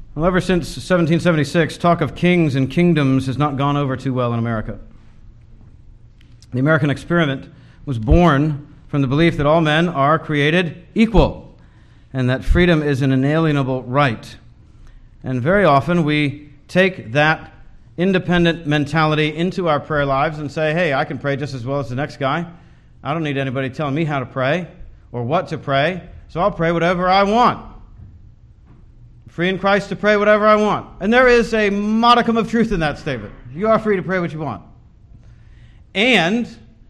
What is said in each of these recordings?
Well, ever since 1776, talk of kings and kingdoms has not gone over too well in America. The American experiment was born from the belief that all men are created equal and that freedom is an inalienable right. And very often we take that independent mentality into our prayer lives and say, hey, I can pray just as well as the next guy. I don't need anybody telling me how to pray or what to pray, so I'll pray whatever I want. Free in Christ to pray whatever I want. And there is a modicum of truth in that statement. You are free to pray what you want. And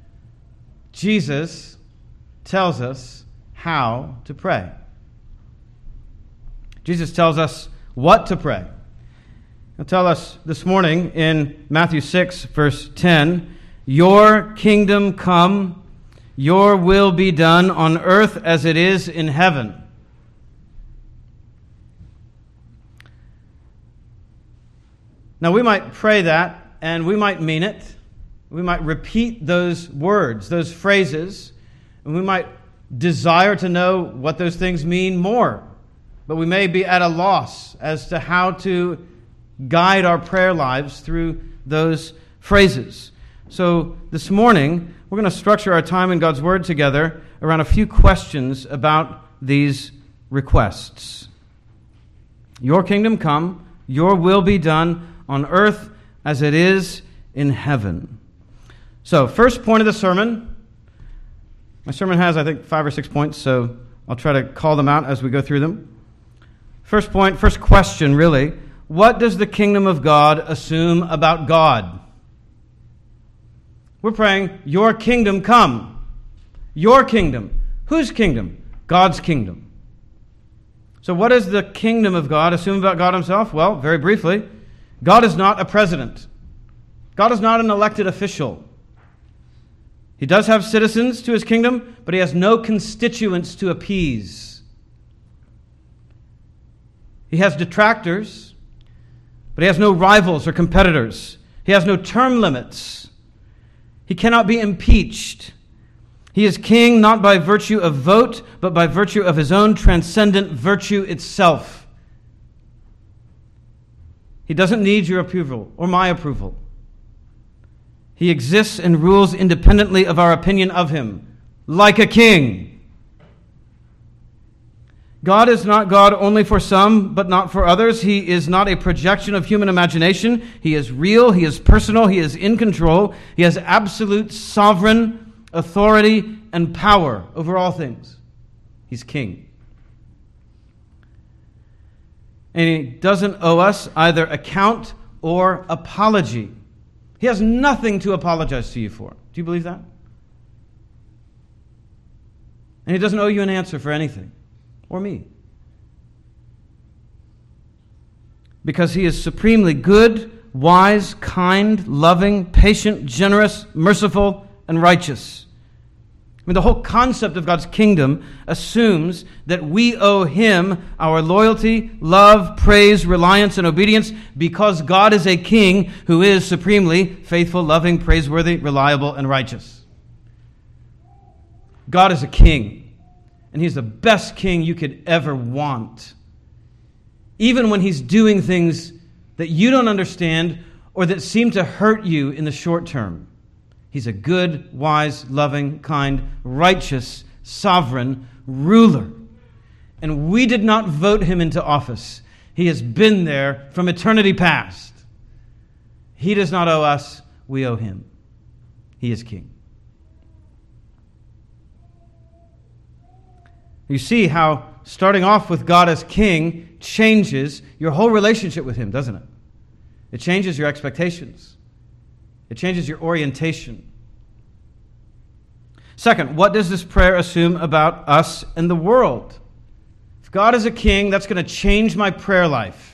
Jesus tells us how to pray. Jesus tells us what to pray. He'll tell us this morning in Matthew 6, verse 10, "Your kingdom come, your will be done on earth as it is in heaven." Now, we might pray that, and we might mean it. We might repeat those words, those phrases, and we might desire to know what those things mean more. But we may be at a loss as to how to guide our prayer lives through those phrases. So this morning, we're going to structure our time in God's Word together around a few questions about these requests. Your kingdom come, your will be done on earth as it is in heaven. So, first point of the sermon. My sermon has, I think, 5 or 6 points, so I'll try to call them out as we go through them. First point, first question, really. What does the kingdom of God assume about God? We're praying, your kingdom come. Your kingdom. Whose kingdom? God's kingdom. So what does the kingdom of God assume about God himself? Well, very briefly, God is not a president. God is not an elected official. He does have citizens to his kingdom, but he has no constituents to appease. He has detractors, but he has no rivals or competitors. He has no term limits. He cannot be impeached. He is king not by virtue of vote, but by virtue of his own transcendent virtue itself. He doesn't need your approval or my approval. He exists and rules independently of our opinion of him, like a king. God is not God only for some, but not for others. He is not a projection of human imagination. He is real, he is personal, he is in control. He has absolute sovereign authority and power over all things. He's king. And he doesn't owe us either account or apology. He has nothing to apologize to you for. Do you believe that? And he doesn't owe you an answer for anything, or me. Because he is supremely good, wise, kind, loving, patient, generous, merciful, and righteous. I mean, the whole concept of God's kingdom assumes that we owe him our loyalty, love, praise, reliance, and obedience because God is a king who is supremely faithful, loving, praiseworthy, reliable, and righteous. God is a king, and he's the best king you could ever want. Even when he's doing things that you don't understand or that seem to hurt you in the short term. He's a good, wise, loving, kind, righteous, sovereign ruler. And we did not vote him into office. He has been there from eternity past. He does not owe us, we owe him. He is king. You see how starting off with God as king changes your whole relationship with him, doesn't it? It changes your expectations. It changes your orientation. Second, what does this prayer assume about us and the world? If God is a king, that's going to change my prayer life.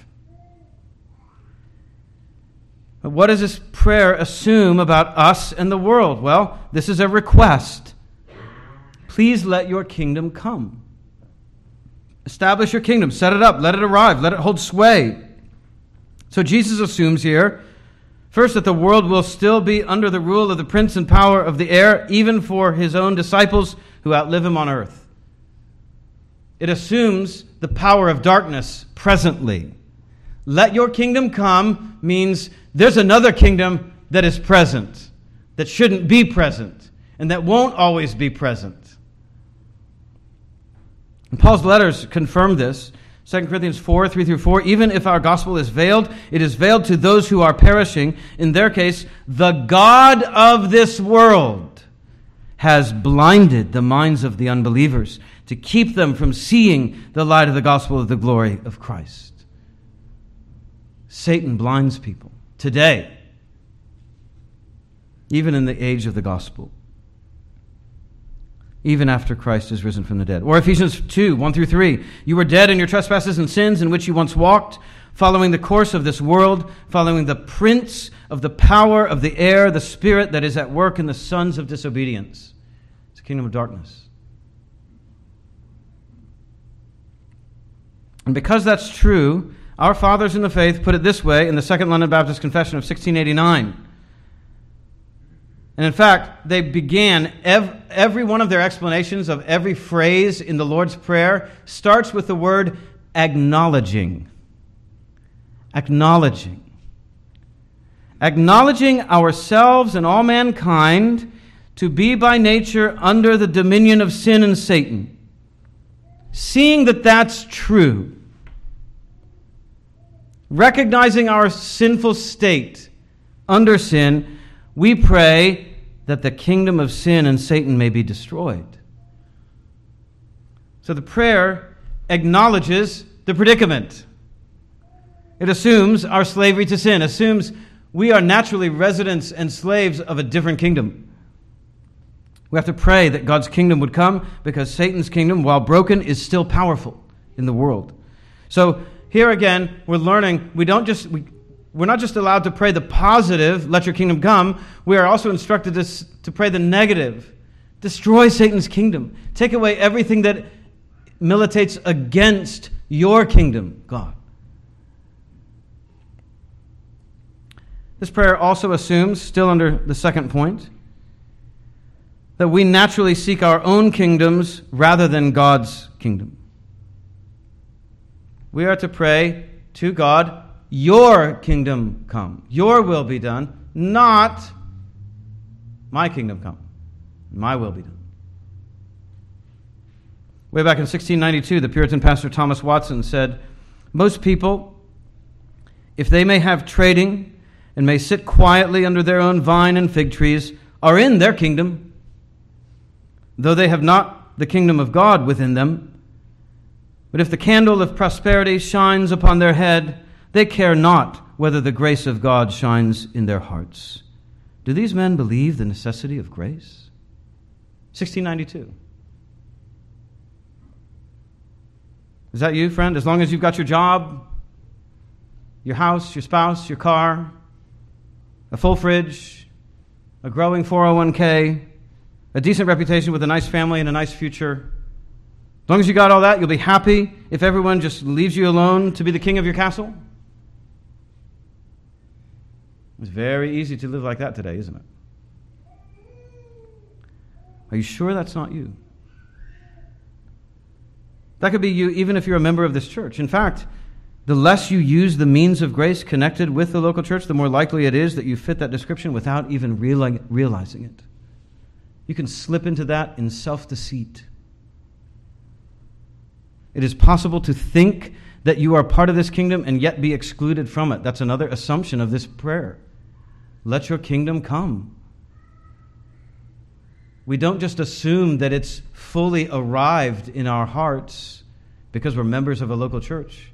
But what does this prayer assume about us and the world? Well, this is a request. Please let your kingdom come. Establish your kingdom. Set it up. Let it arrive. Let it hold sway. So Jesus assumes here, first, that the world will still be under the rule of the prince and power of the air, even for his own disciples who outlive him on earth. It assumes the power of darkness presently. Let your kingdom come means there's another kingdom that is present, that shouldn't be present, and that won't always be present. And Paul's letters confirm this. 2 Corinthians 4, 3-4, even if our gospel is veiled, it is veiled to those who are perishing. In their case, the God of this world has blinded the minds of the unbelievers to keep them from seeing the light of the gospel of the glory of Christ. Satan blinds people today, even in the age of the gospel, even after Christ is risen from the dead. Or Ephesians 2, 1-3, you were dead in your trespasses and sins in which you once walked, following the course of this world, following the prince of the power of the air, the spirit that is at work in the sons of disobedience. It's a kingdom of darkness. And because that's true, our fathers in the faith put it this way in the Second London Baptist Confession of 1689. And in fact, they began every one of their explanations of every phrase in the Lord's Prayer starts with the word acknowledging. Acknowledging. Acknowledging ourselves and all mankind to be by nature under the dominion of sin and Satan. Seeing that that's true. Recognizing our sinful state under sin, we pray that the kingdom of sin and Satan may be destroyed. So the prayer acknowledges the predicament. It assumes our slavery to sin, assumes we are naturally residents and slaves of a different kingdom. We have to pray that God's kingdom would come because Satan's kingdom, while broken, is still powerful in the world. So here again, we're learning we're not just allowed to pray the positive, let your kingdom come. We are also instructed to pray the negative. Destroy Satan's kingdom. Take away everything that militates against your kingdom, God. This prayer also assumes, still under the second point, that we naturally seek our own kingdoms rather than God's kingdom. We are to pray to God, your kingdom come, your will be done, not my kingdom come, my will be done. Way back in 1692, the Puritan pastor Thomas Watson said, most people, if they may have trading and may sit quietly under their own vine and fig trees, are in their kingdom, though they have not the kingdom of God within them. But if the candle of prosperity shines upon their head, they care not whether the grace of God shines in their hearts. Do these men believe the necessity of grace? 1692. Is that you, friend? As long as you've got your job, your house, your spouse, your car, a full fridge, a growing 401k, a decent reputation with a nice family and a nice future, as long as you got all that, you'll be happy if everyone just leaves you alone to be the king of your castle? It's very easy to live like that today, isn't it? Are you sure that's not you? That could be you even if you're a member of this church. In fact, the less you use the means of grace connected with the local church, the more likely it is that you fit that description without even realizing it. You can slip into that in self-deceit. It is possible to think that you are part of this kingdom and yet be excluded from it. That's another assumption of this prayer. Let your kingdom come. We don't just assume that it's fully arrived in our hearts because we're members of a local church.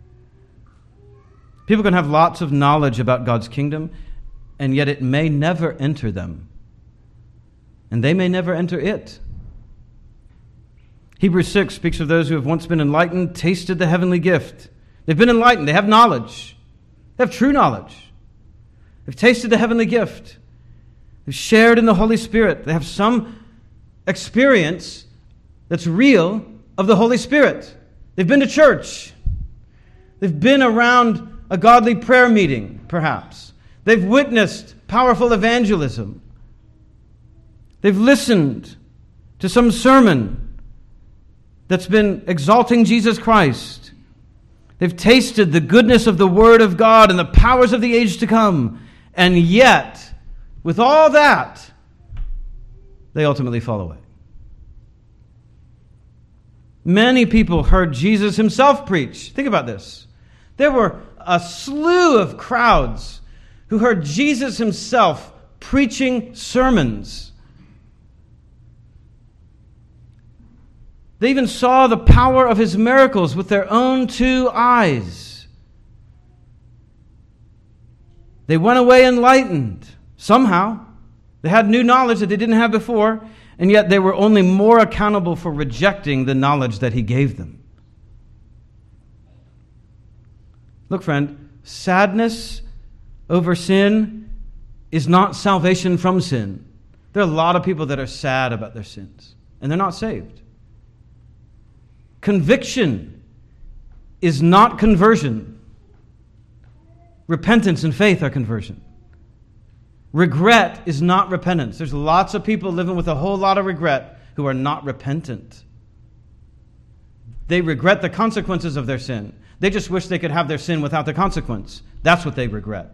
People can have lots of knowledge about God's kingdom, and yet it may never enter them. And they may never enter it. Hebrews 6 speaks of those who have once been enlightened, tasted the heavenly gift. They've been enlightened. They have knowledge. They have true knowledge. They've tasted the heavenly gift. They've shared in the Holy Spirit. They have some experience that's real of the Holy Spirit. They've been to church. They've been around a godly prayer meeting, perhaps. They've witnessed powerful evangelism. They've listened to some sermon that's been exalting Jesus Christ. They've tasted the goodness of the Word of God and the powers of the age to come. And yet, with all that, they ultimately fall away. Many people heard Jesus himself preach. Think about this. There were a slew of crowds who heard Jesus himself preaching sermons. They even saw the power of his miracles with their own two eyes. They went away enlightened. Somehow, they had new knowledge that they didn't have before, and yet they were only more accountable for rejecting the knowledge that he gave them. Look, friend, sadness over sin is not salvation from sin. There are a lot of people that are sad about their sins, and they're not saved. Conviction is not conversion. Repentance and faith are conversion. Regret is not repentance. There's lots of people living with a whole lot of regret who are not repentant. They regret the consequences of their sin. They just wish they could have their sin without the consequence. That's what they regret.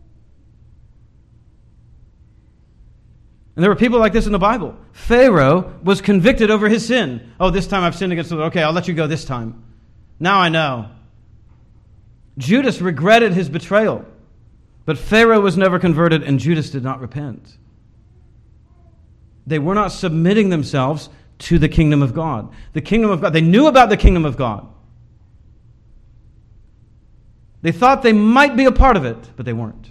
And there were people like this in the Bible. Pharaoh was convicted over his sin. Oh, this time I've sinned against the Lord. Okay, I'll let you go this time. Now I know. Judas regretted his betrayal. But Pharaoh was never converted, and Judas did not repent. They were not submitting themselves to the kingdom of God. The kingdom of God. They knew about the kingdom of God. They thought they might be a part of it, but they weren't.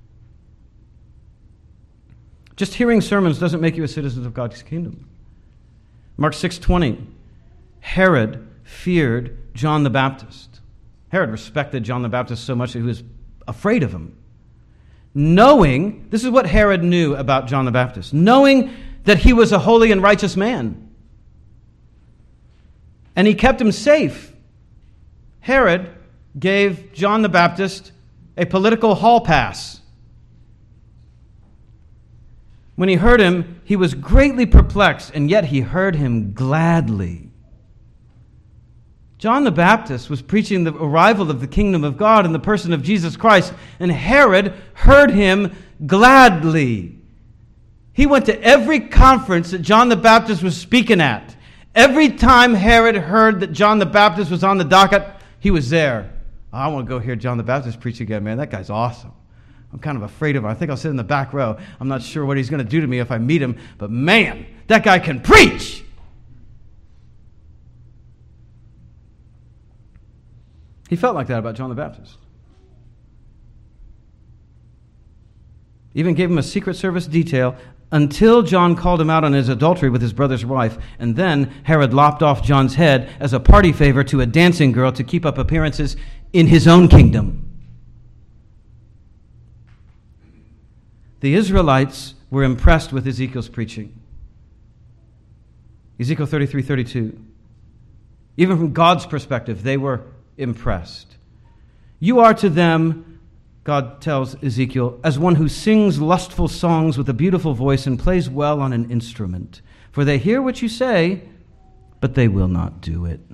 Just hearing sermons doesn't make you a citizen of God's kingdom. Mark 6:20. Herod feared John the Baptist. Herod respected John the Baptist so much that he was afraid of him. Knowing, this is what Herod knew about John the Baptist, knowing that he was a holy and righteous man. And he kept him safe. Herod gave John the Baptist a political hall pass. When he heard him, he was greatly perplexed, and yet he heard him gladly. John the Baptist was preaching the arrival of the kingdom of God in the person of Jesus Christ, and Herod heard him gladly. He went to every conference that John the Baptist was speaking at. Every time Herod heard that John the Baptist was on the docket, he was there. Oh, I want to go hear John the Baptist preach again, man. That guy's awesome. I'm kind of afraid of him. I think I'll sit in the back row. I'm not sure what he's going to do to me if I meet him, but man, that guy can preach. He felt like that about John the Baptist. Even gave him a Secret Service detail until John called him out on his adultery with his brother's wife, and then Herod lopped off John's head as a party favor to a dancing girl to keep up appearances in his own kingdom. The Israelites were impressed with Ezekiel's preaching. Ezekiel 33:32. Even from God's perspective, they were impressed. You are to them, God tells Ezekiel, as one who sings lustful songs with a beautiful voice and plays well on an instrument. For they hear what you say, but they will not do it.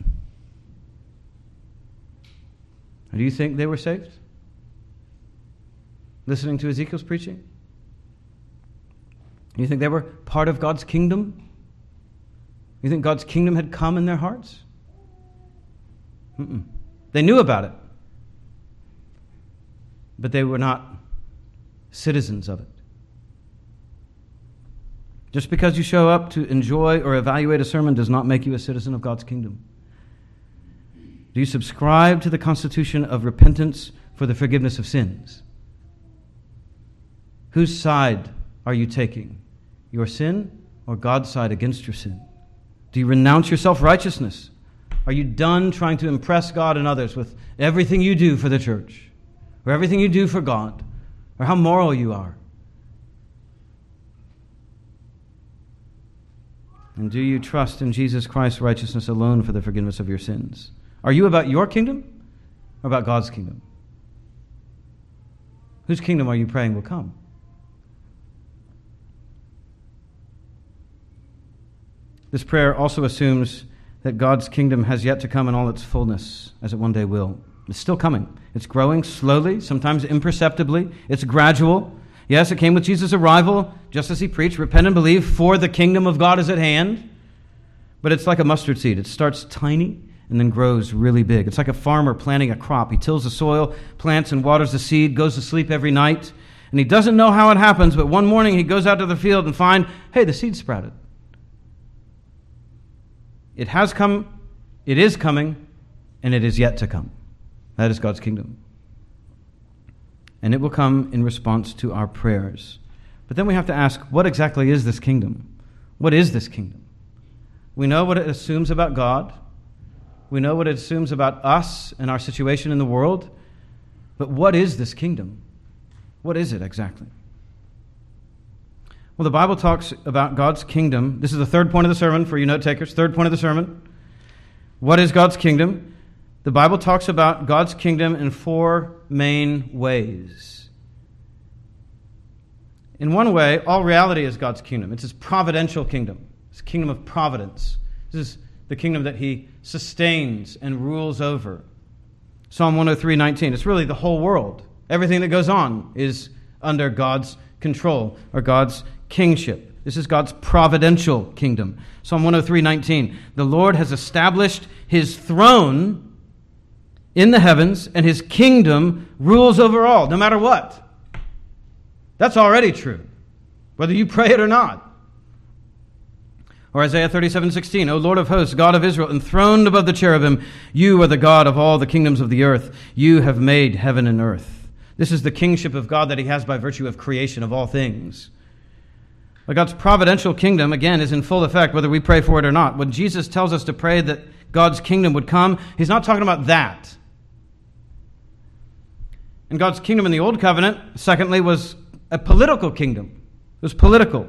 Do you think they were saved? Listening to Ezekiel's preaching? You think they were part of God's kingdom? You think God's kingdom had come in their hearts? They knew about it, but they were not citizens of it. Just because you show up to enjoy or evaluate a sermon does not make you a citizen of God's kingdom. Do you subscribe to the constitution of repentance for the forgiveness of sins? Whose side are you taking? Your sin or God's side against your sin? Do you renounce your self-righteousness? Are you done trying to impress God and others with everything you do for the church, or everything you do for God, or how moral you are? And do you trust in Jesus Christ's righteousness alone for the forgiveness of your sins? Are you about your kingdom or about God's kingdom? Whose kingdom are you praying will come? This prayer also assumes that God's kingdom has yet to come in all its fullness, as it one day will. It's still coming. It's growing slowly, sometimes imperceptibly. It's gradual. Yes, it came with Jesus' arrival, just as he preached, repent and believe, for the kingdom of God is at hand. But it's like a mustard seed. It starts tiny and then grows really big. It's like a farmer planting a crop. He tills the soil, plants and waters the seed, goes to sleep every night, and he doesn't know how it happens, but one morning he goes out to the field and finds, hey, the seed sprouted. It has come, it is coming, and it is yet to come. That is God's kingdom. And it will come in response to our prayers. But then we have to ask, what exactly is this kingdom? What is this kingdom? We know what it assumes about God. We know what it assumes about us and our situation in the world. But what is this kingdom? What is it exactly? Well, the Bible talks about God's kingdom. This is the third point of the sermon for you note takers. Third point of the sermon. What is God's kingdom? The Bible talks about God's kingdom in four main ways. In one way, all reality is God's kingdom. It's his providential kingdom. It's a kingdom of providence. This is the kingdom that he sustains and rules over. Psalm 103:19. It's really the whole world. Everything that goes on is under God's control or God's kingship. This is God's providential kingdom. Psalm 103:19. The Lord has established his throne in the heavens, and his kingdom rules over all, no matter what. That's already true, whether you pray it or not. Or Isaiah 37:16, O Lord of hosts, God of Israel, enthroned above the cherubim, you are the God of all the kingdoms of the earth. You have made heaven and earth. This is the kingship of God that he has by virtue of creation of all things. But God's providential kingdom, again, is in full effect whether we pray for it or not. When Jesus tells us to pray that God's kingdom would come, he's not talking about that. And God's kingdom in the Old Covenant, secondly, was a political kingdom. It was political.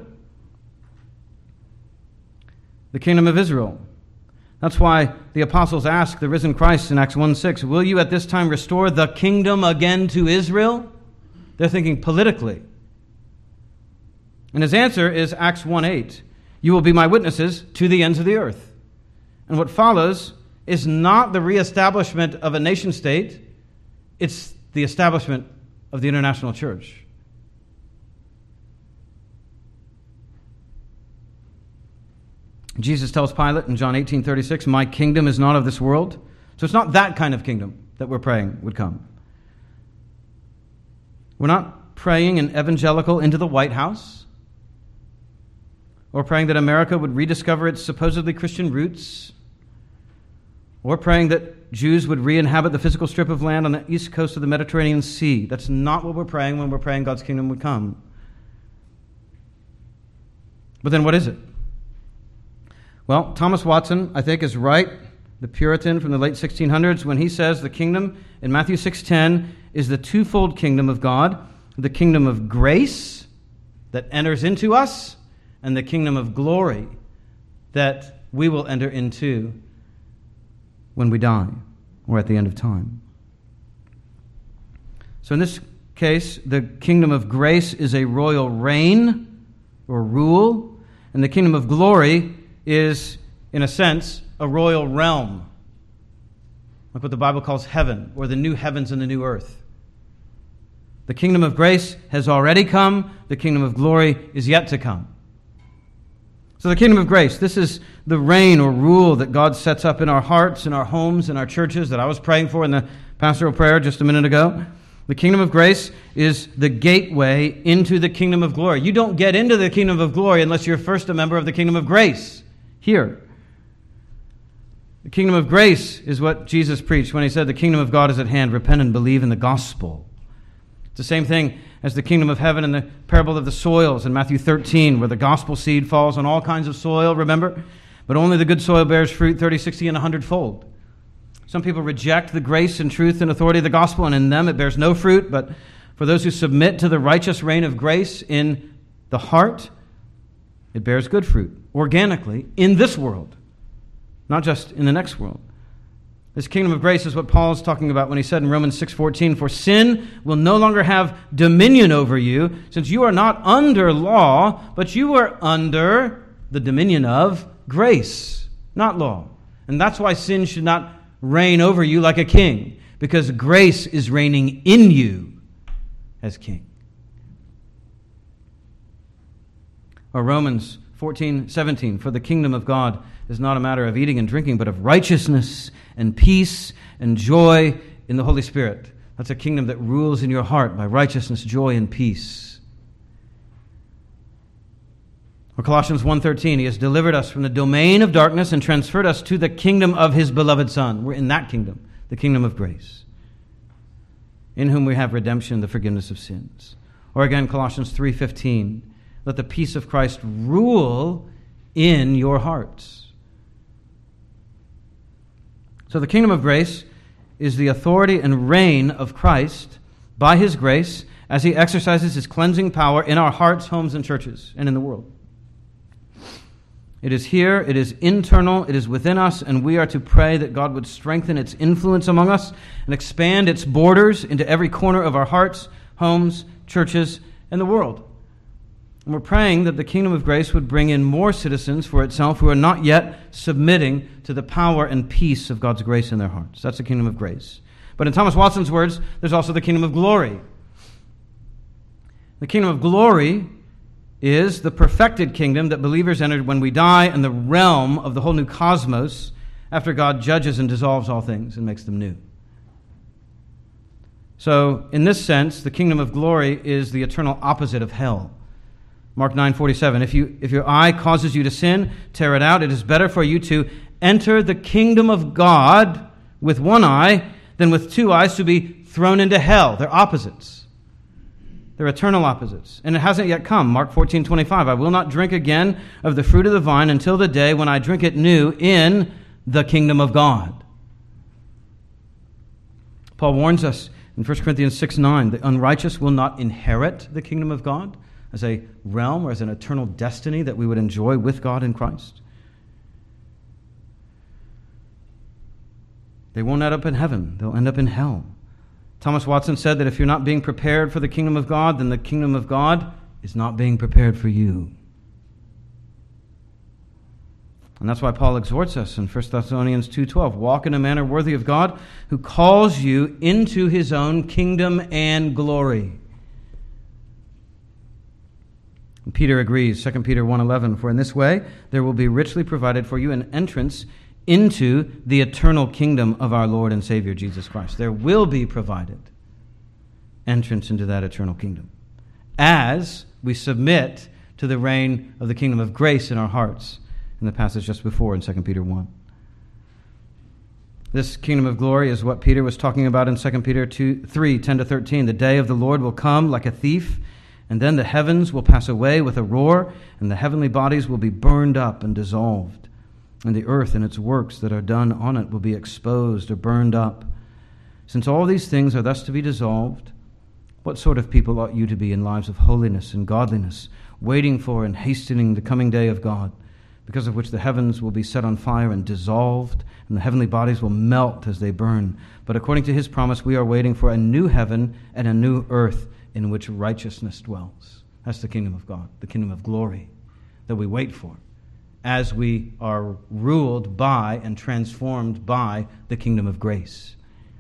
The kingdom of Israel. That's why the apostles asked the risen Christ in Acts 1:6, will you at this time restore the kingdom again to Israel? They're thinking politically. And his answer is Acts 1:8, you will be my witnesses to the ends of the earth. And what follows is not the reestablishment of a nation state, it's the establishment of the international church. Jesus tells Pilate in John 18:36, my kingdom is not of this world. So it's not that kind of kingdom that we're praying would come. We're not praying an evangelical into the White House, or praying that America would rediscover its supposedly Christian roots, or praying that Jews would re-inhabit the physical strip of land on the east coast of the Mediterranean Sea. That's not what we're praying when we're praying God's kingdom would come. But then what is it? Well, Thomas Watson, I think, is right, the Puritan from the late 1600s, when he says the kingdom in Matthew 6:10 is the twofold kingdom of God, the kingdom of grace that enters into us, and the kingdom of glory that we will enter into when we die or at the end of time. So in this case, the kingdom of grace is a royal reign or rule, and the kingdom of glory is, in a sense, a royal realm, like what the Bible calls heaven, or the new heavens and the new earth. The kingdom of grace has already come. The kingdom of glory is yet to come. So the kingdom of grace, this is the reign or rule that God sets up in our hearts, in our homes, in our churches that I was praying for in the pastoral prayer just a minute ago. The kingdom of grace is the gateway into the kingdom of glory. You don't get into the kingdom of glory unless you're first a member of the kingdom of grace. Here, the kingdom of grace is what Jesus preached when he said the kingdom of God is at hand. Repent and believe in the gospel. It's the same thing as the kingdom of heaven in the parable of the soils in Matthew 13, where the gospel seed falls on all kinds of soil, remember? But only the good soil bears fruit 30, 60, and 100-fold. Some people reject the grace and truth and authority of the gospel, and in them it bears no fruit. But for those who submit to the righteous reign of grace in the heart, it bears good fruit, organically, in this world, not just in the next world. This kingdom of grace is what Paul is talking about when he said in Romans 6:14, for sin will no longer have dominion over you, since you are not under law, but you are under the dominion of grace, not law. And that's why sin should not reign over you like a king, because grace is reigning in you as king. Or Romans 14:17, for the kingdom of God is not a matter of eating and drinking, but of righteousness and peace and joy in the Holy Spirit. That's a kingdom that rules in your heart by righteousness, joy, and peace. Or Colossians 1:13, he has delivered us from the domain of darkness and transferred us to the kingdom of his beloved Son. We're in that kingdom, the kingdom of grace, in whom we have redemption, the forgiveness of sins. Or again, Colossians 3:15, let the peace of Christ rule in your hearts. So the kingdom of grace is the authority and reign of Christ by his grace as he exercises his cleansing power in our hearts, homes, and churches, and in the world. It is here, it is internal, it is within us, and we are to pray that God would strengthen its influence among us and expand its borders into every corner of our hearts, homes, churches, and the world. And we're praying that the kingdom of grace would bring in more citizens for itself who are not yet submitting to the power and peace of God's grace in their hearts. That's the kingdom of grace. But in Thomas Watson's words, there's also the kingdom of glory. The kingdom of glory is the perfected kingdom that believers entered when we die, and the realm of the whole new cosmos after God judges and dissolves all things and makes them new. So, in this sense, the kingdom of glory is the eternal opposite of hell. Mark 9:47, if your eye causes you to sin, tear it out. It is better for you to enter the kingdom of God with one eye than with two eyes to be thrown into hell. They're opposites. They're eternal opposites. And it hasn't yet come. Mark 14:25, I will not drink again of the fruit of the vine until the day when I drink it new in the kingdom of God. Paul warns us in 1 Corinthians 6:9, the unrighteous will not inherit the kingdom of God as a realm or as an eternal destiny that we would enjoy with God in Christ. They won't end up in heaven. They'll end up in hell. Thomas Watson said that if you're not being prepared for the kingdom of God, then the kingdom of God is not being prepared for you. And that's why Paul exhorts us in 1 Thessalonians 2:12, walk in a manner worthy of God who calls you into his own kingdom and glory. And Peter agrees, 2 Peter 1:11, for in this way there will be richly provided for you an entrance into the eternal kingdom of our Lord and Savior Jesus Christ. There will be provided entrance into that eternal kingdom as we submit to the reign of the kingdom of grace in our hearts in the passage just before in 2 Peter 1. This kingdom of glory is what Peter was talking about in 2 Peter 3:10-13. The day of the Lord will come like a thief, and then the heavens will pass away with a roar, and the heavenly bodies will be burned up and dissolved. And the earth and its works that are done on it will be exposed or burned up. Since all these things are thus to be dissolved, what sort of people ought you to be in lives of holiness and godliness, waiting for and hastening the coming day of God, because of which the heavens will be set on fire and dissolved, and the heavenly bodies will melt as they burn. But according to his promise, we are waiting for a new heaven and a new earth in which righteousness dwells. That's the kingdom of God, the kingdom of glory that we wait for, as we are ruled by and transformed by the kingdom of grace.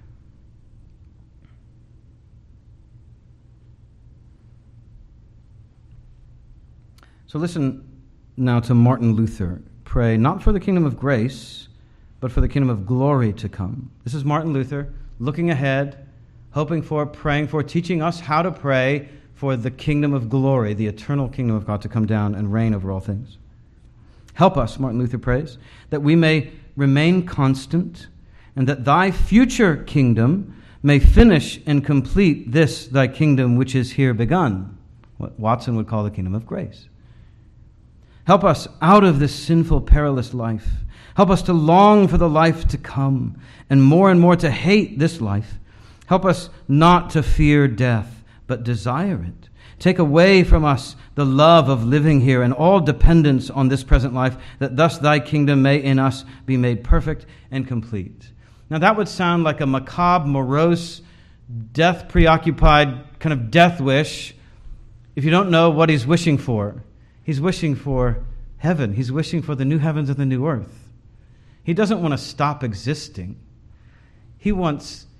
So listen now to Martin Luther. Pray not for the kingdom of grace, but for the kingdom of glory to come. This is Martin Luther looking ahead, hoping for, praying for, teaching us how to pray for the kingdom of glory, the eternal kingdom of God to come down and reign over all things. Help us, Martin Luther prays, that we may remain constant, and that thy future kingdom may finish and complete this thy kingdom which is here begun, what Watson would call the kingdom of grace. Help us out of this sinful, perilous life. Help us to long for the life to come, and more to hate this life. Help us not to fear death, but desire it. Take away from us the love of living here and all dependence on this present life, that thus thy kingdom may in us be made perfect and complete. Now that would sound like a macabre, morose, death-preoccupied kind of death wish if you don't know what he's wishing for. He's wishing for heaven. He's wishing for the new heavens and the new earth. He doesn't want to stop existing. He wants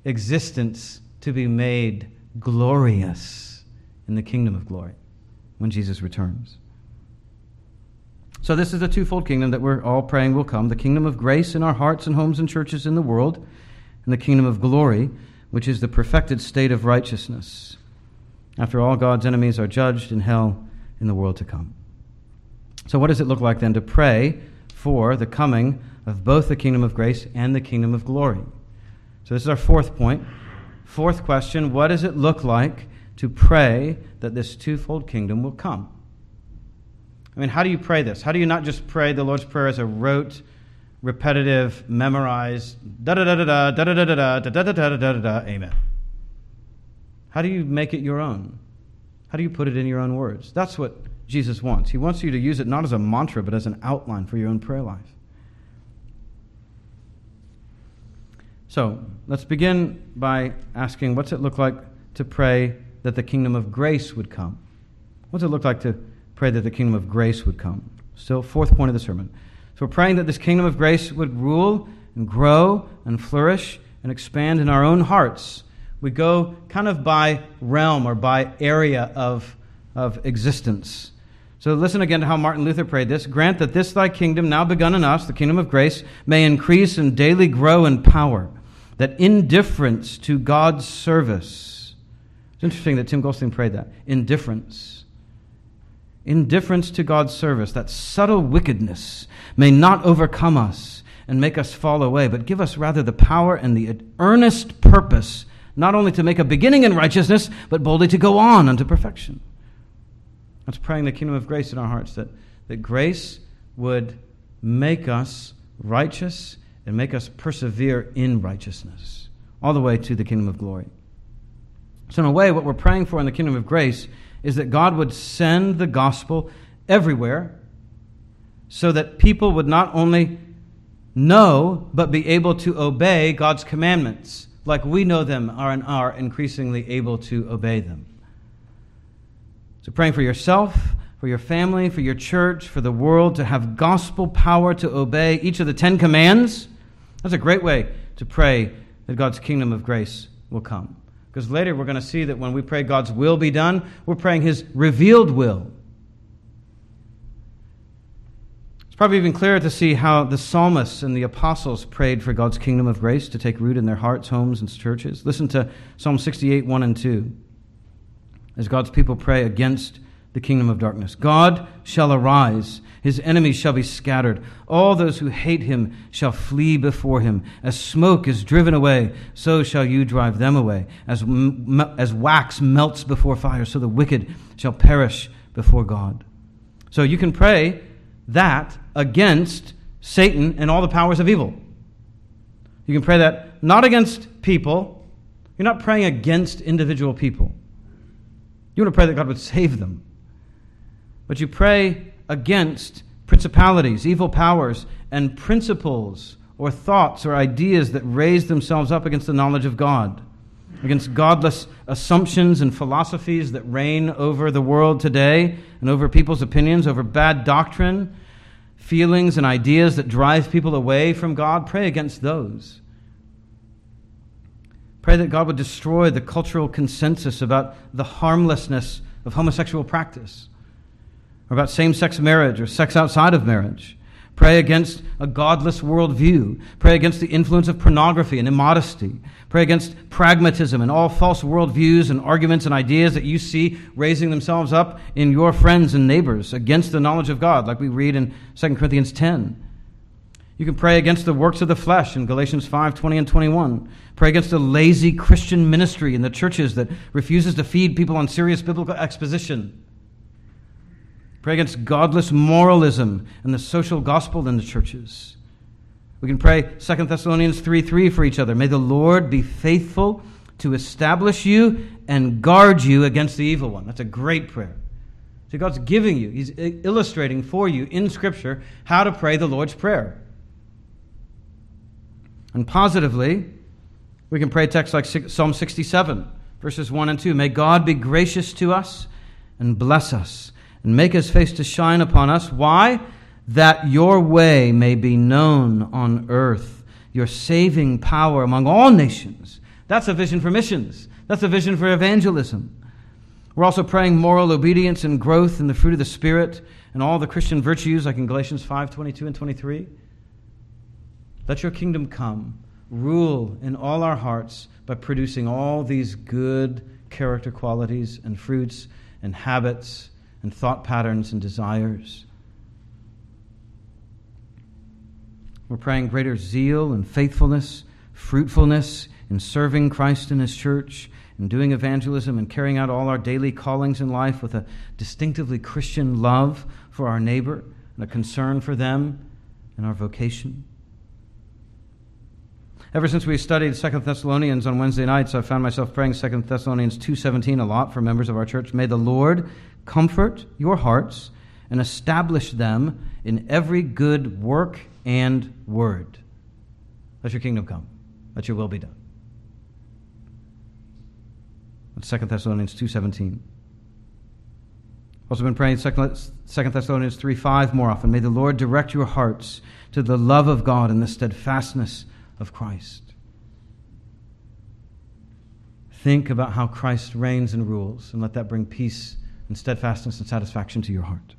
existence to be made glorious in the kingdom of glory when Jesus returns. So this is a twofold kingdom that we're all praying will come: the kingdom of grace in our hearts and homes and churches in the world, and the kingdom of glory, which is the perfected state of righteousness, after all God's enemies are judged in hell in the world to come. So what does it look like then to pray for the coming of both the kingdom of grace and the kingdom of glory? So this is our fourth point. Fourth question: what does it look like to pray that this twofold kingdom will come? I mean, how do you pray this? How do you not just pray the Lord's Prayer as a rote, repetitive, memorized, da-da-da-da-da, da-da-da-da-da, da-da-da-da-da-da, amen? How do you make it your own? How do you put it in your own words? That's what Jesus wants. He wants you to use it not as a mantra, but as an outline for your own prayer life. So, let's begin by asking, what's it look like to pray that the kingdom of grace would come? What's it look like to pray that the kingdom of grace would come? Still, fourth point of the sermon. So we're praying that this kingdom of grace would rule and grow and flourish and expand in our own hearts. We go kind of by realm or by area of existence. So listen again to how Martin Luther prayed this. Grant that this thy kingdom, now begun in us, the kingdom of grace, may increase and daily grow in power, that indifference to God's service. It's interesting that Tim Goldstein prayed that. Indifference to God's service, that subtle wickedness may not overcome us and make us fall away, but give us rather the power and the earnest purpose, not only to make a beginning in righteousness, but boldly to go on unto perfection. That's praying the kingdom of grace in our hearts, that grace would make us righteous and make us persevere in righteousness, all the way to the kingdom of glory. So in a way, what we're praying for in the kingdom of grace is that God would send the gospel everywhere so that people would not only know, but be able to obey God's commandments like we know them and are increasingly able to obey them. So praying for yourself, for your family, for your church, for the world to have gospel power to obey each of the 10 commands. That's a great way to pray that God's kingdom of grace will come. Because later we're going to see that when we pray God's will be done, we're praying His revealed will. It's probably even clearer to see how the psalmists and the apostles prayed for God's kingdom of grace to take root in their hearts, homes, and churches. Listen to Psalm 68, 1 and 2. As God's people pray against the kingdom of darkness. God shall arise, his enemies shall be scattered. All those who hate him shall flee before him. As smoke is driven away, so shall you drive them away. As wax melts before fire, so the wicked shall perish before God. So you can pray that against Satan and all the powers of evil. You can pray that not against people. You're not praying against individual people. You want to pray that God would save them. But you pray against principalities, evil powers, and principles or thoughts or ideas that raise themselves up against the knowledge of God, against godless assumptions and philosophies that reign over the world today and over people's opinions, over bad doctrine, feelings and ideas that drive people away from God. Pray against those. Pray that God would destroy the cultural consensus about the harmlessness of homosexual practice, or about same-sex marriage or sex outside of marriage. Pray against a godless worldview. Pray against the influence of pornography and immodesty. Pray against pragmatism and all false worldviews and arguments and ideas that you see raising themselves up in your friends and neighbors against the knowledge of God, like we read in 2 Corinthians 10. You can pray against the works of the flesh in Galatians 5, 20 and 21. Pray against a lazy Christian ministry in the churches that refuses to feed people on serious biblical exposition. Pray against godless moralism and the social gospel in the churches. We can pray 2 Thessalonians 3:3 for each other. May the Lord be faithful to establish you and guard you against the evil one. That's a great prayer. So God's giving you, He's illustrating for you in Scripture how to pray the Lord's Prayer. And positively, we can pray texts like Psalm 67, verses 1 and 2. May God be gracious to us and bless us and make his face to shine upon us. Why? That your way may be known on earth, your saving power among all nations, That's a vision for missions. That's a vision for evangelism. We're also praying moral obedience and growth in the fruit of the Spirit and all the Christian virtues, like in Galatians 5:22 and 23. Let your kingdom come, rule in all our hearts by producing all these good character qualities and fruits and habits and thought patterns and desires. We're praying greater zeal and faithfulness, fruitfulness in serving Christ and His church, in doing evangelism and carrying out all our daily callings in life with a distinctively Christian love for our neighbor and a concern for them in our vocation. Ever since we studied 2 Thessalonians on Wednesday nights, I've found myself praying 2 Thessalonians 2:17 a lot for members of our church. May the Lord comfort your hearts and establish them in every good work and word. Let your kingdom come. Let your will be done. That's 2 Thessalonians 2:17. Also been praying 2 Thessalonians 3:5 more often. May the Lord direct your hearts to the love of God and the steadfastness of Christ. Think about how Christ reigns and rules, and let that bring peace and steadfastness and satisfaction to your heart.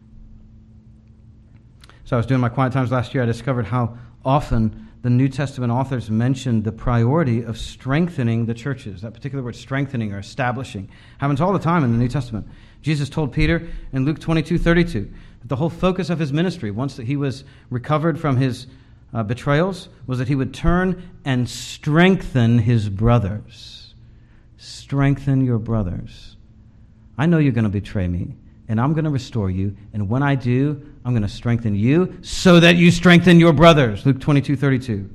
So I was doing my quiet times last year. I discovered how often the New Testament authors mentioned the priority of strengthening the churches. That particular word, strengthening or establishing, happens all the time in the New Testament. Jesus told Peter in Luke 22:32 that the whole focus of his ministry, once that he was recovered from his betrayals, was that he would turn and strengthen his brothers. Strengthen your brothers. I know you're going to betray me, and I'm going to restore you, and when I do, I'm going to strengthen you so that you strengthen your brothers. Luke 22:32.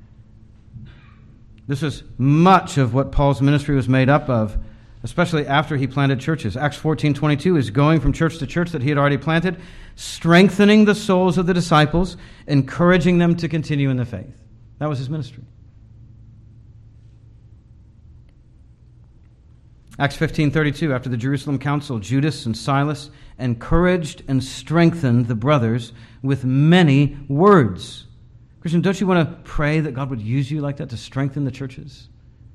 This is much of what Paul's ministry was made up of, especially after he planted churches. Acts 14:22 is going from church to church that he had already planted, strengthening the souls of the disciples, encouraging them to continue in the faith. That was his ministry. Acts 15:32, after the Jerusalem council, Judas and Silas encouraged and strengthened the brothers with many words. Christian, don't you want to pray that God would use you like that to strengthen the churches?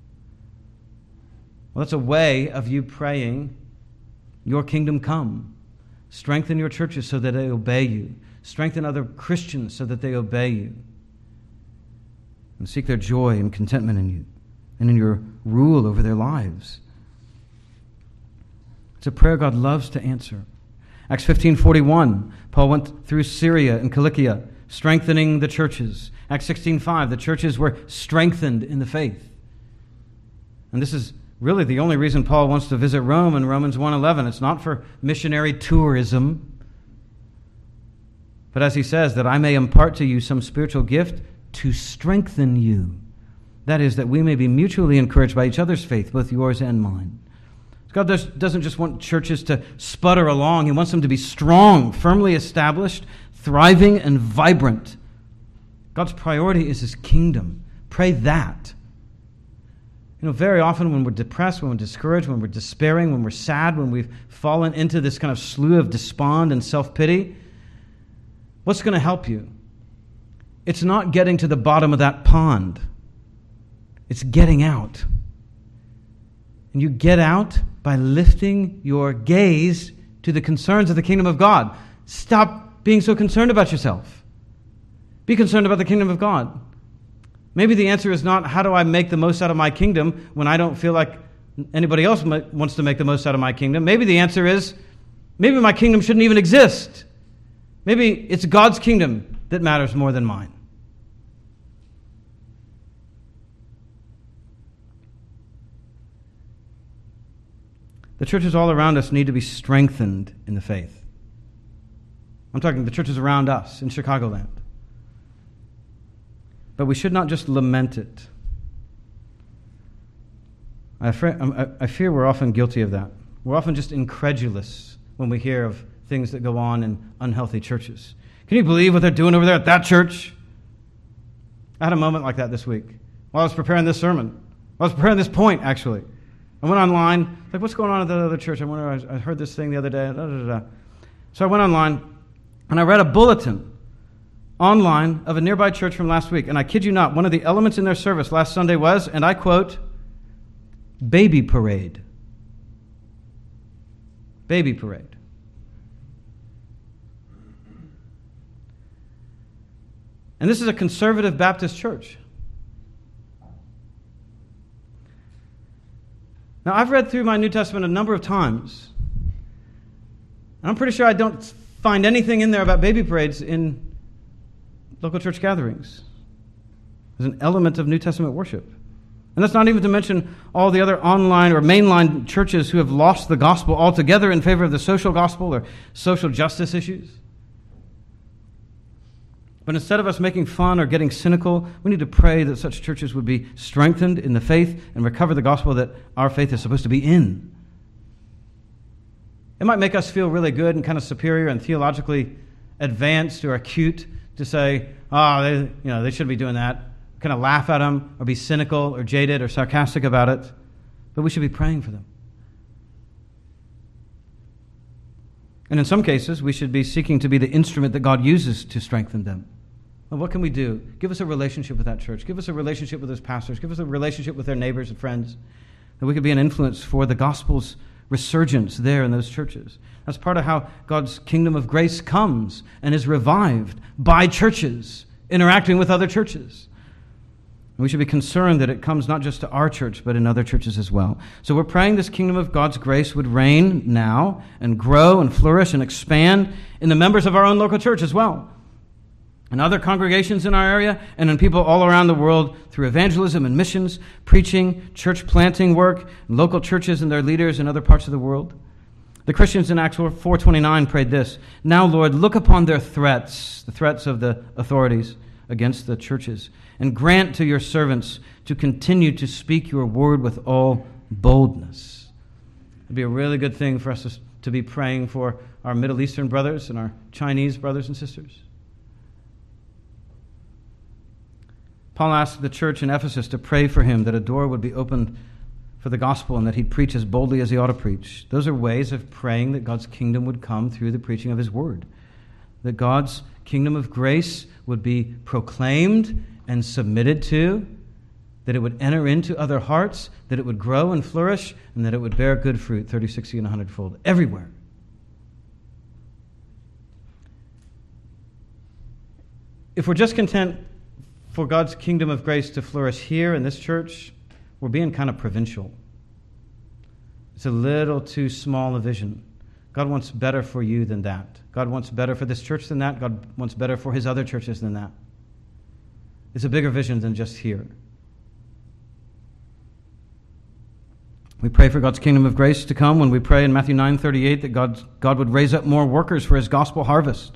Well, that's a way of you praying, your kingdom come. Strengthen your churches so that they obey you. Strengthen other Christians so that they obey you. And seek their joy and contentment in you and in your rule over their lives. It's a prayer God loves to answer. Acts 15:41, Paul went through Syria and Cilicia, strengthening the churches. Acts 16:5, the churches were strengthened in the faith. And this is really the only reason Paul wants to visit Rome in Romans 1:11. It's not for missionary tourism, but as he says, that I may impart to you some spiritual gift to strengthen you. That is, that we may be mutually encouraged by each other's faith, both yours and mine. God doesn't just want churches to sputter along. He wants them to be strong, firmly established, thriving, and vibrant. God's priority is His kingdom. Pray that. You know, very often when we're depressed, when we're discouraged, when we're despairing, when we're sad, when we've fallen into this kind of slough of despond and self-pity, what's going to help you? It's not getting to the bottom of that pond. It's getting out. And you get out by lifting your gaze to the concerns of the kingdom of God. Stop being so concerned about yourself. Be concerned about the kingdom of God. Maybe the answer is not, how do I make the most out of my kingdom when I don't feel like anybody else wants to make the most out of my kingdom? Maybe the answer is, maybe my kingdom shouldn't even exist. Maybe it's God's kingdom that matters more than mine. The churches all around us need to be strengthened in the faith. I'm talking the churches around us in Chicagoland. But we should not just lament it. I fear we're often guilty of that. We're often just incredulous when we hear of things that go on in unhealthy churches. Can you believe what they're doing over there at that church? I had a moment like that this week while I was preparing this sermon. I was preparing this point, actually. I went online, like, what's going on at that other church? I heard this thing the other day. So I went online, and I read a bulletin online of a nearby church from last week. And I kid you not, one of the elements in their service last Sunday was, and I quote, baby parade. Baby parade. And this is a conservative Baptist church. Now, I've read through my New Testament a number of times, and I'm pretty sure I don't find anything in there about baby parades in local church gatherings. There's an element of New Testament worship. And that's not even to mention all the other online or mainline churches who have lost the gospel altogether in favor of the social gospel or social justice issues. But instead of us making fun or getting cynical, we need to pray that such churches would be strengthened in the faith and recover the gospel that our faith is supposed to be in. It might make us feel really good and kind of superior and theologically advanced or acute to say, they shouldn't be doing that. Kind of laugh at them or be cynical or jaded or sarcastic about it. But we should be praying for them. And in some cases, we should be seeking to be the instrument that God uses to strengthen them. Well, what can we do? Give us a relationship with that church. Give us a relationship with those pastors. Give us a relationship with their neighbors and friends. That we could be an influence for the gospel's resurgence there in those churches. That's part of how God's kingdom of grace comes and is revived by churches interacting with other churches. And we should be concerned that it comes not just to our church, but in other churches as well. So we're praying this kingdom of God's grace would reign now and grow and flourish and expand in the members of our own local church as well, and other congregations in our area, and in people all around the world through evangelism and missions, preaching, church planting work, local churches and their leaders in other parts of the world. The Christians in Acts 4:29 prayed this: "Now, Lord, look upon their threats," the threats of the authorities against the churches, "and grant to your servants to continue to speak your word with all boldness." It'd be a really good thing for us to be praying for our Middle Eastern brothers and our Chinese brothers and sisters. Paul asked the church in Ephesus to pray for him that a door would be opened for the gospel and that he'd preach as boldly as he ought to preach. Those are ways of praying that God's kingdom would come through the preaching of his word, that God's kingdom of grace would be proclaimed and submitted to, that it would enter into other hearts, that it would grow and flourish, and that it would bear good fruit, 30, 60, and 100-fold, everywhere. If we're just content for God's kingdom of grace to flourish here in this church, we're being kind of provincial. It's a little too small a vision. God wants better for you than that. God wants better for this church than that. God wants better for his other churches than that. It's a bigger vision than just here. We pray for God's kingdom of grace to come when we pray in Matthew 9:38 that God would raise up more workers for his gospel harvest.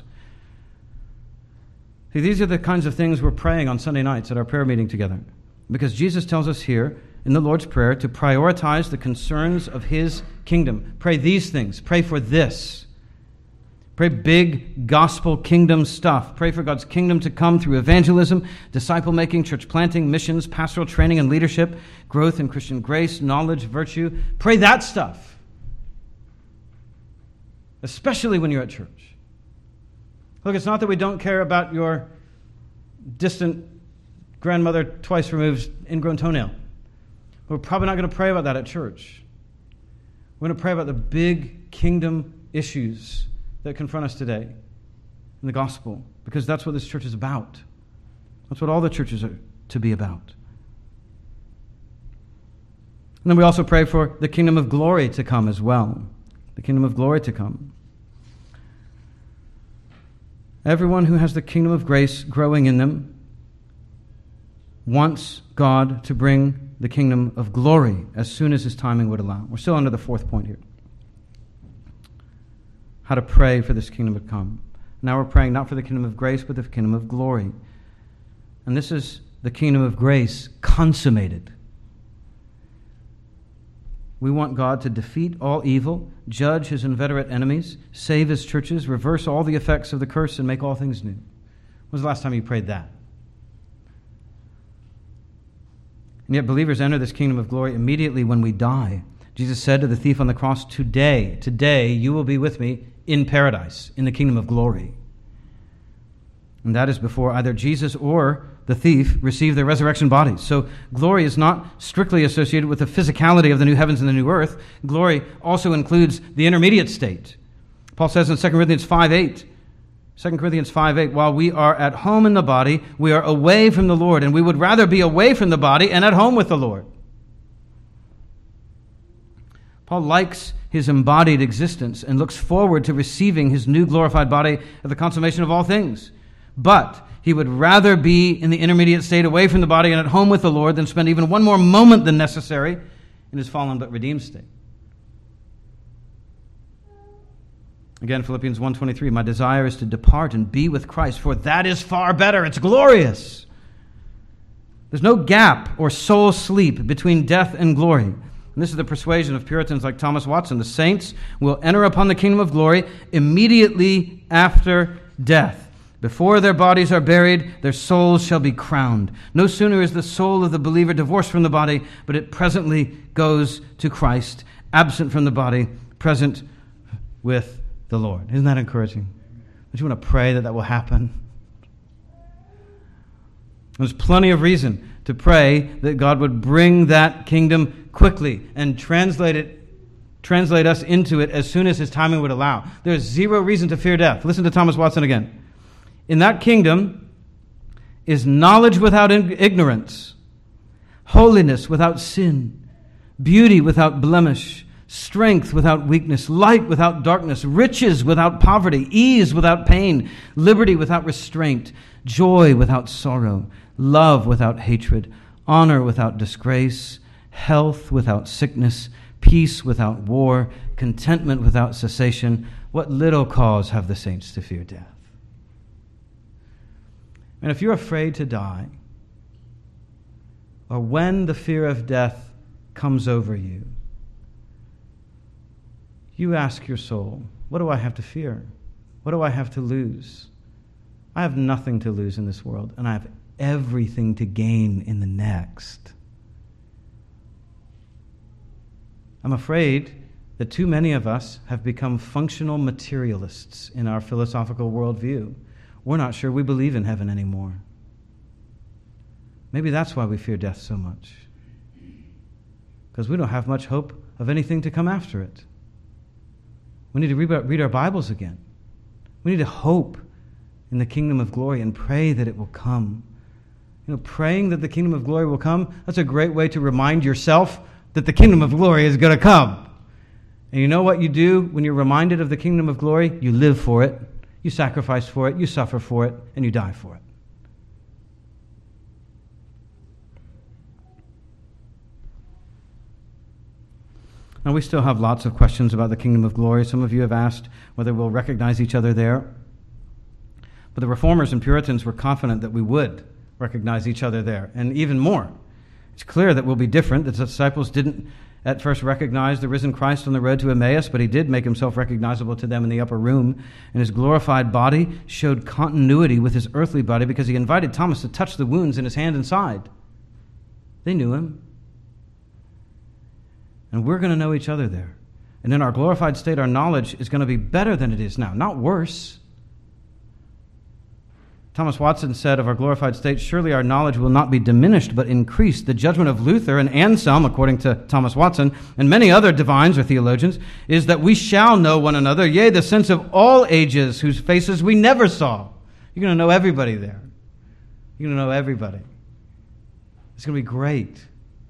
See, these are the kinds of things we're praying on Sunday nights at our prayer meeting together. Because Jesus tells us here in the Lord's Prayer to prioritize the concerns of his kingdom. Pray these things. Pray for this. Pray big gospel kingdom stuff. Pray for God's kingdom to come through evangelism, disciple-making, church planting, missions, pastoral training and leadership, growth in Christian grace, knowledge, virtue. Pray that stuff. Especially when you're at church. Look, it's not that we don't care about your distant grandmother twice removed ingrown toenail. We're probably not going to pray about that at church. We're going to pray about the big kingdom issues that confront us today in the gospel, because that's what this church is about. That's what all the churches are to be about. And then we also pray for the kingdom of glory to come as well. The kingdom of glory to come. Everyone who has the kingdom of grace growing in them wants God to bring the kingdom of glory as soon as his timing would allow. We're still under the fourth point here. How to pray for this kingdom to come. Now we're praying not for the kingdom of grace, but the kingdom of glory. And this is the kingdom of grace consummated. We want God to defeat all evil, judge his inveterate enemies, save his churches, reverse all the effects of the curse, and make all things new. When was the last time you prayed that? And yet believers enter this kingdom of glory immediately when we die. Jesus said to the thief on the cross, today you will be with me in paradise, in the kingdom of glory. And that is before either Jesus or the thief, receive their resurrection bodies. So glory is not strictly associated with the physicality of the new heavens and the new earth. Glory also includes the intermediate state. Paul says in 2 Corinthians 5:8, 2 Corinthians 5:8, while we are at home in the body, we are away from the Lord, and we would rather be away from the body and at home with the Lord. Paul likes his embodied existence and looks forward to receiving his new glorified body at the consummation of all things. But he would rather be in the intermediate state away from the body and at home with the Lord than spend even one more moment than necessary in his fallen but redeemed state. Again, Philippians 1:23, my desire is to depart and be with Christ, for that is far better. It's glorious. There's no gap or soul sleep between death and glory. And this is the persuasion of Puritans like Thomas Watson. The saints will enter upon the kingdom of glory immediately after death. Before their bodies are buried, their souls shall be crowned. No sooner is the soul of the believer divorced from the body, but it presently goes to Christ, absent from the body, present with the Lord. Isn't that encouraging? Don't you want to pray that will happen? There's plenty of reason to pray that God would bring that kingdom quickly and translate us into it as soon as his timing would allow. There's zero reason to fear death. Listen to Thomas Watson again. In that kingdom is knowledge without ignorance, holiness without sin, beauty without blemish, strength without weakness, light without darkness, riches without poverty, ease without pain, liberty without restraint, joy without sorrow, love without hatred, honor without disgrace, health without sickness, peace without war, contentment without cessation. What little cause have the saints to fear death? And if you're afraid to die, or when the fear of death comes over you, you ask your soul, what do I have to fear? What do I have to lose? I have nothing to lose in this world, and I have everything to gain in the next. I'm afraid that too many of us have become functional materialists in our philosophical worldview. We're not sure we believe in heaven anymore. Maybe that's why we fear death so much. Because we don't have much hope of anything to come after it. We need to read our Bibles again. We need to hope in the kingdom of glory and pray that it will come. Praying that the kingdom of glory will come, that's a great way to remind yourself that the kingdom of glory is going to come. And you know what you do when you're reminded of the kingdom of glory? You live for it, you sacrifice for it, you suffer for it, and you die for it. Now, we still have lots of questions about the kingdom of glory. Some of you have asked whether we'll recognize each other there. But the Reformers and Puritans were confident that we would recognize each other there, and even more. It's clear that we'll be different. The disciples didn't at first recognize the risen Christ on the road to Emmaus, but he did make himself recognizable to them in the upper room. And his glorified body showed continuity with his earthly body because he invited Thomas to touch the wounds in his hand and side. They knew him. And we're going to know each other there. And in our glorified state, our knowledge is going to be better than it is now, not worse. Thomas Watson said of our glorified state, surely our knowledge will not be diminished, but increased. The judgment of Luther and Anselm, according to Thomas Watson, and many other divines or theologians, is that we shall know one another, yea, the sense of all ages, whose faces we never saw. You're going to know everybody there. You're going to know everybody. It's going to be great.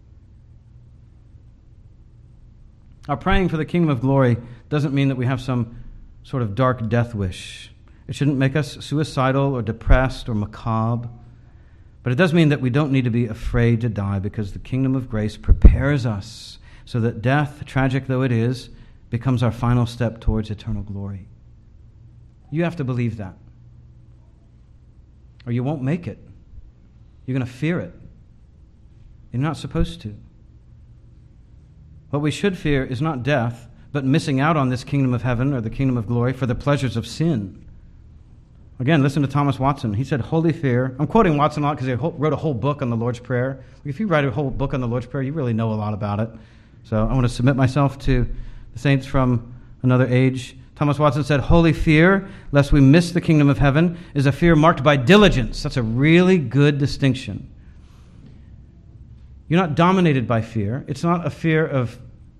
Our praying for the kingdom of glory doesn't mean that we have some sort of dark death wish. It shouldn't make us suicidal or depressed or macabre. But it does mean that we don't need to be afraid to die because the kingdom of grace prepares us so that death, tragic though it is, becomes our final step towards eternal glory. You have to believe that, or you won't make it. You're going to fear it. You're not supposed to. What we should fear is not death, but missing out on this kingdom of heaven or the kingdom of glory for the pleasures of sin. Again, listen to Thomas Watson. He said, holy fear. I'm quoting Watson a lot because he wrote a whole book on the Lord's Prayer. If you write a whole book on the Lord's Prayer, you really know a lot about it. So I want to submit myself to the saints from another age Thomas Watson said, holy fear, lest we miss the kingdom of heaven, is a fear marked by diligence. That's a really good distinction. You're not dominated by fear. It's not a fear of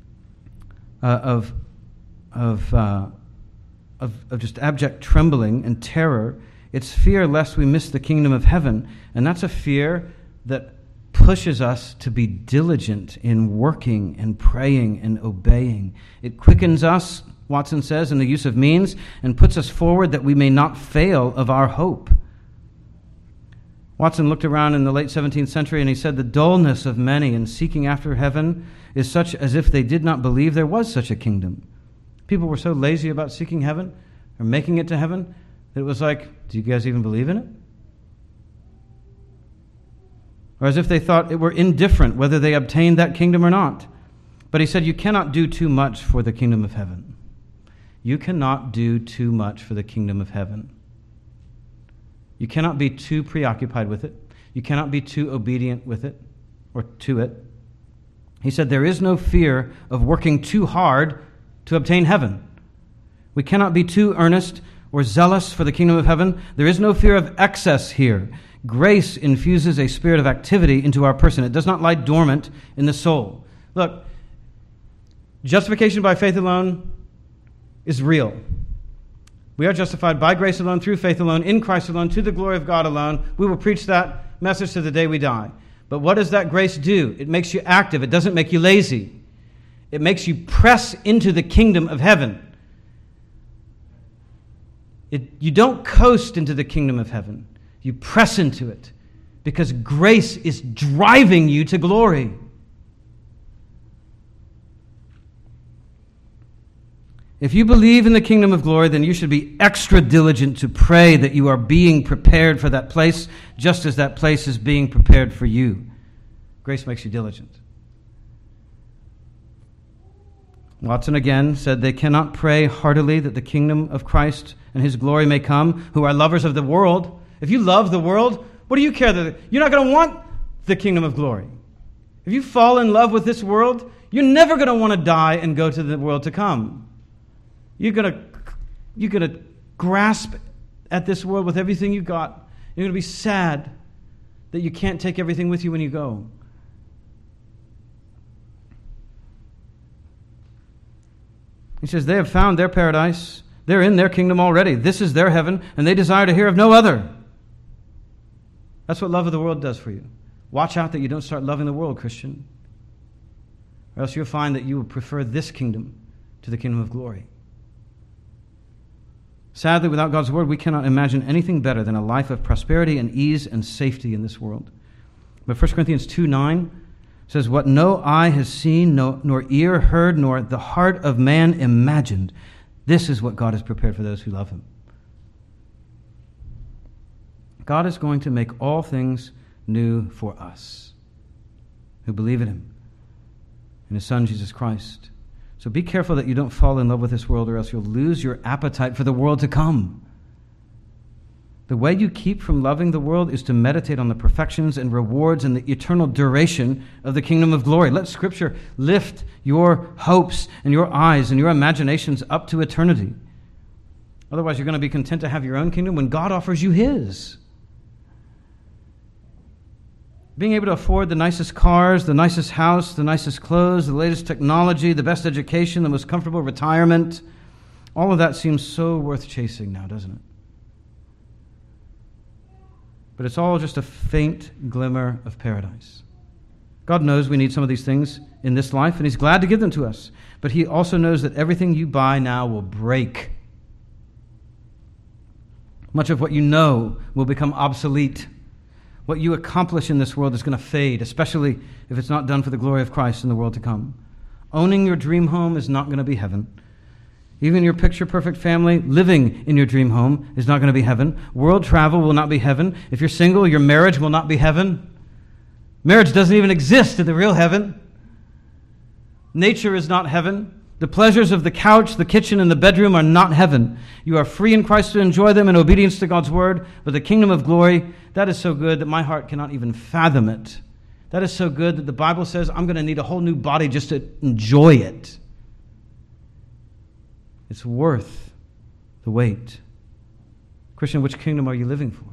just abject trembling and terror. It's fear lest we miss the kingdom of heaven. And that's a fear that pushes us to be diligent in working and praying and obeying. It quickens us, Watson says, in the use of means, and puts us forward that we may not fail of our hope. Watson looked around in the late 17th century and he said, the dullness of many in seeking after heaven is such as if they did not believe there was such a kingdom. People were so lazy about seeking heaven or making it to heaven that it was like, do you guys even believe in it? Or as if they thought it were indifferent whether they obtained that kingdom or not. But he said, you cannot do too much for the kingdom of heaven. You cannot do too much for the kingdom of heaven. You cannot be too preoccupied with it. You cannot be too obedient with it or to it. He said, there is no fear of working too hard to obtain heaven. We cannot be too earnest or zealous for the kingdom of heaven. There is no fear of excess here. Grace infuses a spirit of activity into our person. It does not lie dormant in the soul. Look, justification by faith alone is real. We are justified by grace alone, through faith alone, in Christ alone, to the glory of God alone. We will preach that message to the day we die. But what does that grace do? It makes you active. It doesn't make you lazy. It makes you press into the kingdom of heaven. You don't coast into the kingdom of heaven. You press into it because grace is driving you to glory. If you believe in the kingdom of glory, then you should be extra diligent to pray that you are being prepared for that place, just as that place is being prepared for you. Grace makes you diligent. Watson again said, they cannot pray heartily that the kingdom of Christ and his glory may come, who are lovers of the world. If you love the world, what do you care? You're not going to want the kingdom of glory. If you fall in love with this world, you're never going to want to die and go to the world to come. You're going to grasp at this world with everything you got. You're going to be sad that you can't take everything with you when you go. He says, they have found their paradise. They're in their kingdom already. This is their heaven, and they desire to hear of no other. That's what love of the world does for you. Watch out that you don't start loving the world, Christian. Or else you'll find that you will prefer this kingdom to the kingdom of glory. Sadly, without God's word, we cannot imagine anything better than a life of prosperity and ease and safety in this world. But 1 Corinthians 2:9 says, what no eye has seen, nor ear heard, nor the heart of man imagined, this is what God has prepared for those who love him. God is going to make all things new for us who believe in him, in his Son, Jesus Christ. So be careful that you don't fall in love with this world, or else you'll lose your appetite for the world to come. The way you keep from loving the world is to meditate on the perfections and rewards and the eternal duration of the kingdom of glory. Let Scripture lift your hopes and your eyes and your imaginations up to eternity. Otherwise, you're going to be content to have your own kingdom when God offers you his. Being able to afford the nicest cars, the nicest house, the nicest clothes, the latest technology, the best education, the most comfortable retirement, all of that seems so worth chasing now, doesn't it? But it's all just a faint glimmer of paradise. God knows we need some of these things in this life, and he's glad to give them to us. But he also knows that everything you buy now will break. Much of what you know will become obsolete. What you accomplish in this world is going to fade, especially if it's not done for the glory of Christ in the world to come. Owning your dream home is not going to be heaven. Even your picture-perfect family living in your dream home is not going to be heaven. World travel will not be heaven. If you're single, your marriage will not be heaven. Marriage doesn't even exist in the real heaven. Nature is not heaven. The pleasures of the couch, the kitchen, and the bedroom are not heaven. You are free in Christ to enjoy them in obedience to God's word, but the kingdom of glory, that is so good that my heart cannot even fathom it. That is so good that the Bible says I'm going to need a whole new body just to enjoy it. It's worth the wait. Christian, which kingdom are you living for?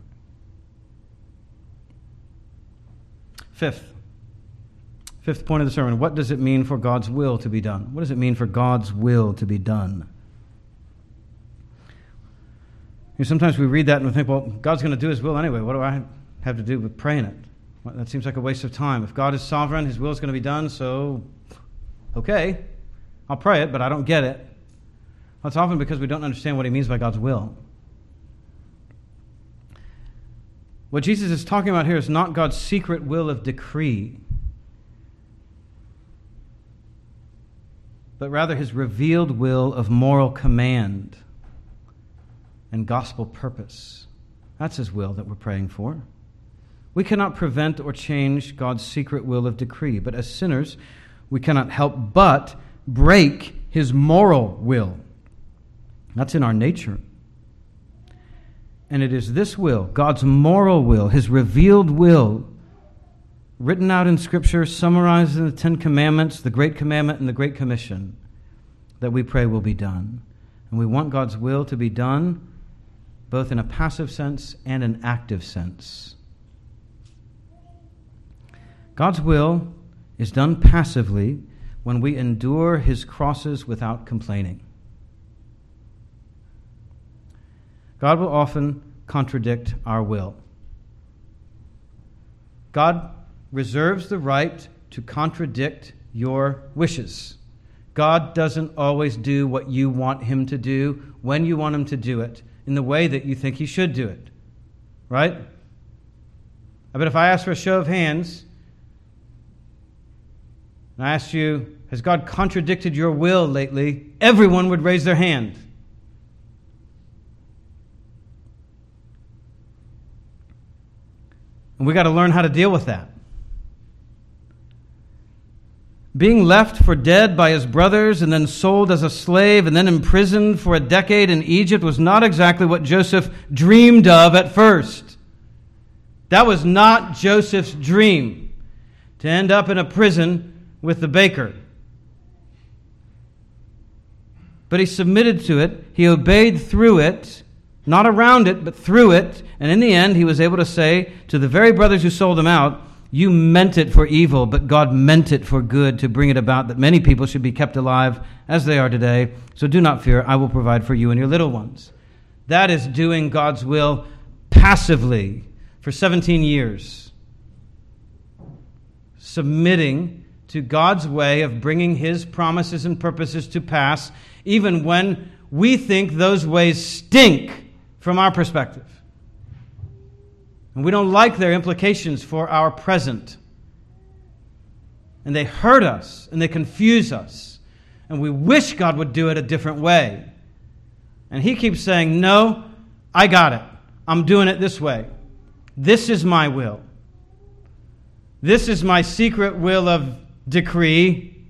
Fifth point of the sermon, what does it mean for God's will to be done? What does it mean for God's will to be done? Sometimes we read that and we think, well, God's going to do His will anyway. What do I have to do with praying it? Well, that seems like a waste of time. If God is sovereign, His will is going to be done, so, okay, I'll pray it, but I don't get it. Well, it's often because we don't understand what He means by God's will. What Jesus is talking about here is not God's secret will of decree, but rather His revealed will of moral command and gospel purpose. That's His will that we're praying for. We cannot prevent or change God's secret will of decree, but as sinners, we cannot help but break His moral will. That's in our nature. And it is this will, God's moral will, His revealed will, written out in Scripture, summarized in the Ten Commandments, the Great Commandment and the Great Commission, that we pray will be done. And we want God's will to be done both in a passive sense and an active sense. God's will is done passively when we endure His crosses without complaining. God will often contradict our will. God reserves the right to contradict your wishes. God doesn't always do what you want Him to do, when you want Him to do it, in the way that you think He should do it. Right? I bet if I asked for a show of hands, and I asked you, has God contradicted your will lately? Everyone would raise their hand. And we got to learn how to deal with that. Being left for dead by his brothers and then sold as a slave and then imprisoned for a decade in Egypt was not exactly what Joseph dreamed of at first. That was not Joseph's dream, to end up in a prison with the baker. But he submitted to it. He obeyed through it. Not around it, but through it. And in the end, he was able to say to the very brothers who sold him out, you meant it for evil, but God meant it for good to bring it about that many people should be kept alive as they are today. So do not fear, I will provide for you and your little ones. That is doing God's will passively for 17 years. Submitting to God's way of bringing His promises and purposes to pass, even when we think those ways stink from our perspective. And we don't like their implications for our present. And they hurt us and they confuse us. And we wish God would do it a different way. And He keeps saying, no, I got it. I'm doing it this way. This is my will. This is my secret will of decree.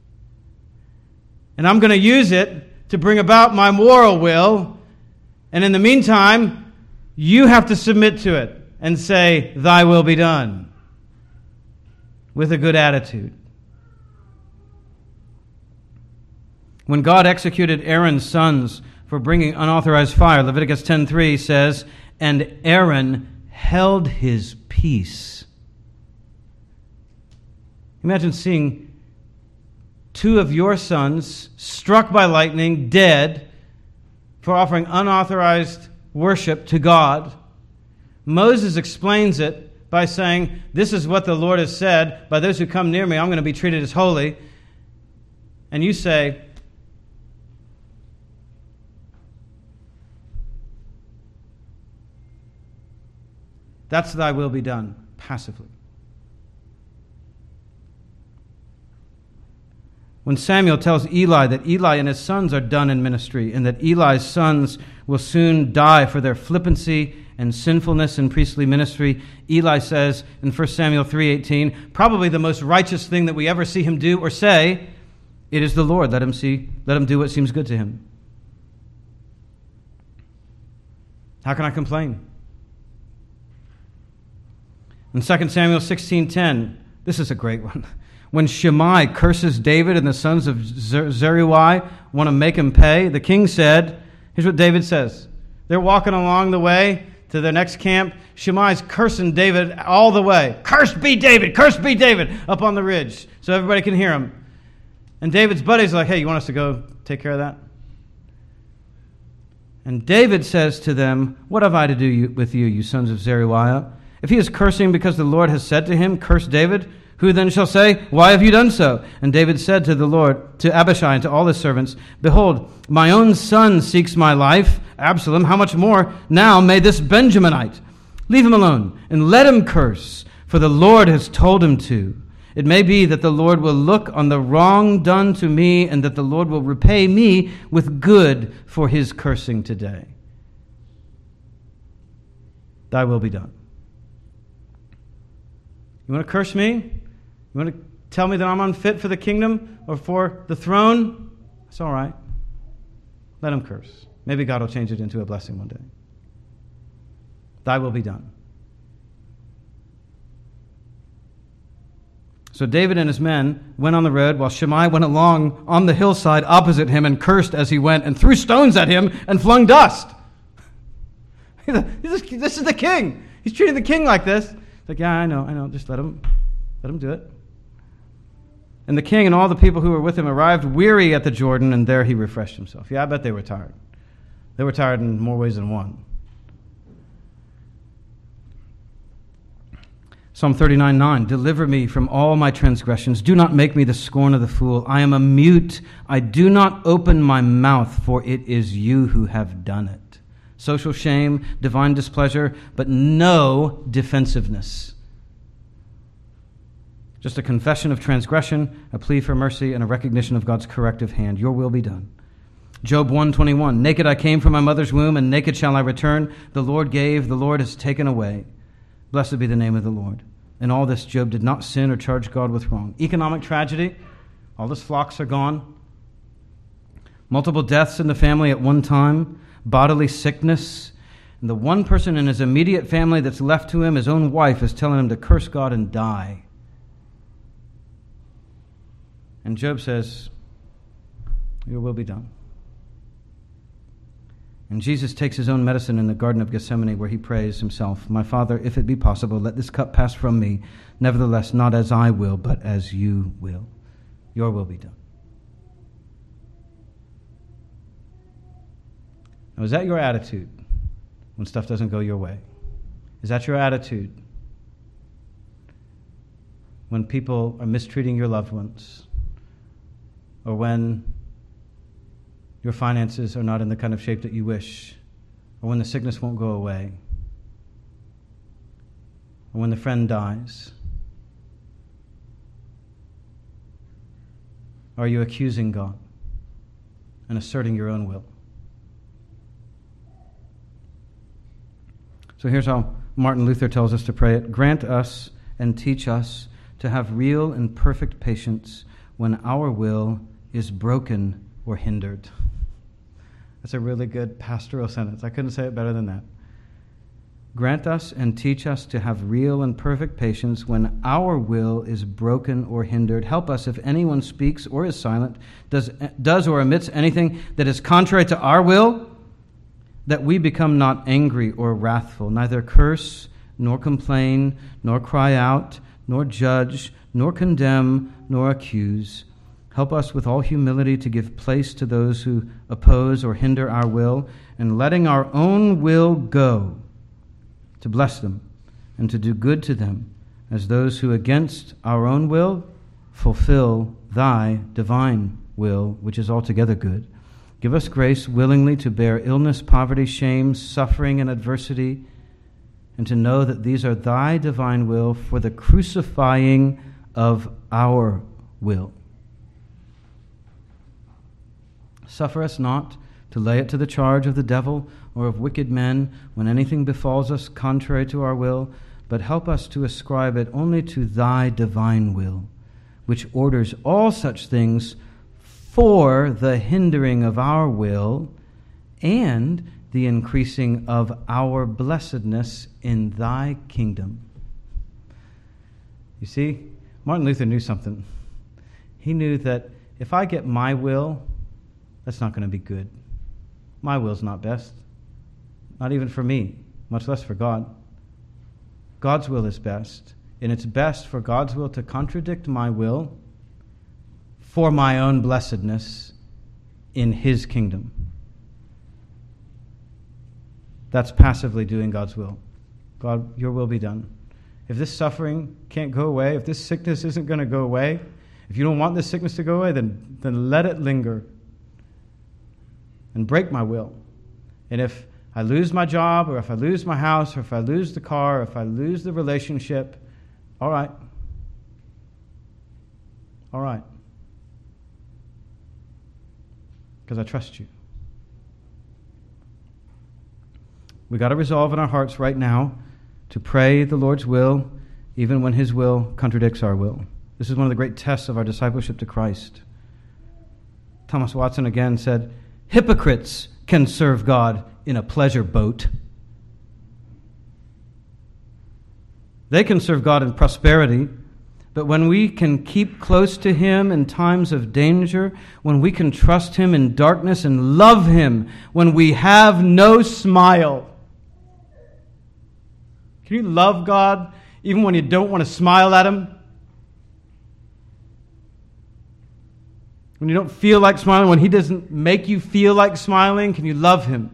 And I'm going to use it to bring about my moral will. And in the meantime, you have to submit to it and say, thy will be done, with a good attitude. When God executed Aaron's sons for bringing unauthorized fire, Leviticus 10:3 says, and Aaron held his peace. Imagine seeing two of your sons struck by lightning, dead, for offering unauthorized worship to God. Moses explains it by saying, this is what the Lord has said, by those who come near me, I'm going to be treated as holy. And you say, that's thy will be done, passively. When Samuel tells Eli that Eli and his sons are done in ministry and that Eli's sons will soon die for their flippancy and sinfulness in priestly ministry, Eli says in 1 Samuel 3:18, probably the most righteous thing that we ever see him do or say, it is the Lord. Let him do what seems good to him. How can I complain? In 2 Samuel 16:10, this is a great one. When Shimei curses David and the sons of Zeruiah want to make him pay, the king said, here's what David says. They're walking along the way to their next camp. Shimei's cursing David all the way. Cursed be David! Cursed be David! Up on the ridge so everybody can hear him. And David's buddies are like, hey, you want us to go take care of that? And David says to them, what have I to do with you, you sons of Zeruiah? If he is cursing because the Lord has said to him, curse David, who then shall say, why have you done so? And David said to the Lord, to Abishai and to all his servants, behold, my own son seeks my life, Absalom, how much more now may this Benjaminite? Leave him alone and let him curse, for the Lord has told him to. It may be that the Lord will look on the wrong done to me, and that the Lord will repay me with good for his cursing today. Thy will be done. You want to curse me? You want to tell me that I'm unfit for the kingdom or for the throne? It's all right. Let him curse. Maybe God will change it into a blessing one day. Thy will be done. So David and his men went on the road while Shimei went along on the hillside opposite him and cursed as he went and threw stones at him and flung dust. This is the king. He's treating the king like this. It's like, yeah, I know. Just let him do it. And the king and all the people who were with him arrived weary at the Jordan, and there he refreshed himself. Yeah, I bet they were tired. They were tired in more ways than one. Psalm 39:9, deliver me from all my transgressions. Do not make me the scorn of the fool. I am a mute. I do not open my mouth, for it is you who have done it. Social shame, divine displeasure, but no defensiveness. Just a confession of transgression, a plea for mercy, and a recognition of God's corrective hand. Your will be done. Job 1:21, naked I came from my mother's womb, and naked shall I return. The Lord gave, the Lord has taken away. Blessed be the name of the Lord. In all this, Job did not sin or charge God with wrong. Economic tragedy, all his flocks are gone. Multiple deaths in the family at one time. Bodily sickness. And the one person in his immediate family that's left to him, his own wife, is telling him to curse God and die. And Job says, your will be done. And Jesus takes his own medicine in the Garden of Gethsemane, where he prays himself, my Father, if it be possible, let this cup pass from me. Nevertheless, not as I will, but as you will. Your will be done. Now, is that your attitude when stuff doesn't go your way? Is that your attitude when people are mistreating your loved ones? Or when your finances are not in the kind of shape that you wish, or when the sickness won't go away, or when the friend dies? Are you accusing God and asserting your own will? So here's how Martin Luther tells us to pray it. Grant us and teach us to have real and perfect patience when our will is broken or hindered. That's a really good pastoral sentence. I couldn't say it better than that. Grant us and teach us to have real and perfect patience when our will is broken or hindered. Help us if anyone speaks or is silent, does or omits anything that is contrary to our will, that we become not angry or wrathful, neither curse, nor complain, nor cry out, nor judge, nor condemn, nor accuse. Help us with all humility to give place to those who oppose or hinder our will, and letting our own will go, to bless them and to do good to them, as those who against our own will fulfill thy divine will, which is altogether good. Give us grace willingly to bear illness, poverty, shame, suffering, and adversity, and to know that these are thy divine will for the crucifying of our will. Suffer us not to lay it to the charge of the devil or of wicked men when anything befalls us contrary to our will, but help us to ascribe it only to thy divine will, which orders all such things for the hindering of our will and the increasing of our blessedness in thy kingdom. You see, Martin Luther knew something. he knew that if I get my will, that's not going to be good. My will's not best. Not even for me, much less for God. God's will is best. And it's best for God's will to contradict my will for my own blessedness in his kingdom. That's passively doing God's will. God, your will be done. If this suffering can't go away, if this sickness isn't going to go away, if you don't want this sickness to go away, then let it linger and break my will. And if I lose my job, or if I lose my house, or if I lose the car, or if I lose the relationship, all right. All right. Because I trust you. We got to resolve in our hearts right now to pray the Lord's will, even when his will contradicts our will. This is one of the great tests of our discipleship to Christ. Thomas Watson again said, hypocrites can serve God in a pleasure boat. They can serve God in prosperity, but when we can keep close to him in times of danger, when we can trust him in darkness and love him when we have no smile. Can you love God even when you don't want to smile at him? When you don't feel like smiling, when he doesn't make you feel like smiling, can you love him?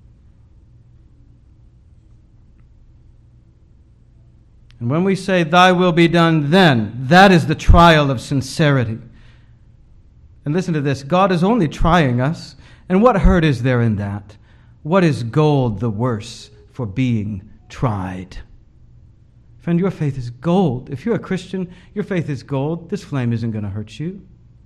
And when we say, thy will be done, then that is the trial of sincerity. And listen to this, God is only trying us. And what hurt is there in that? What is gold the worse for being tried? Friend, your faith is gold. If you're a Christian, your faith is gold. This flame isn't going to hurt you.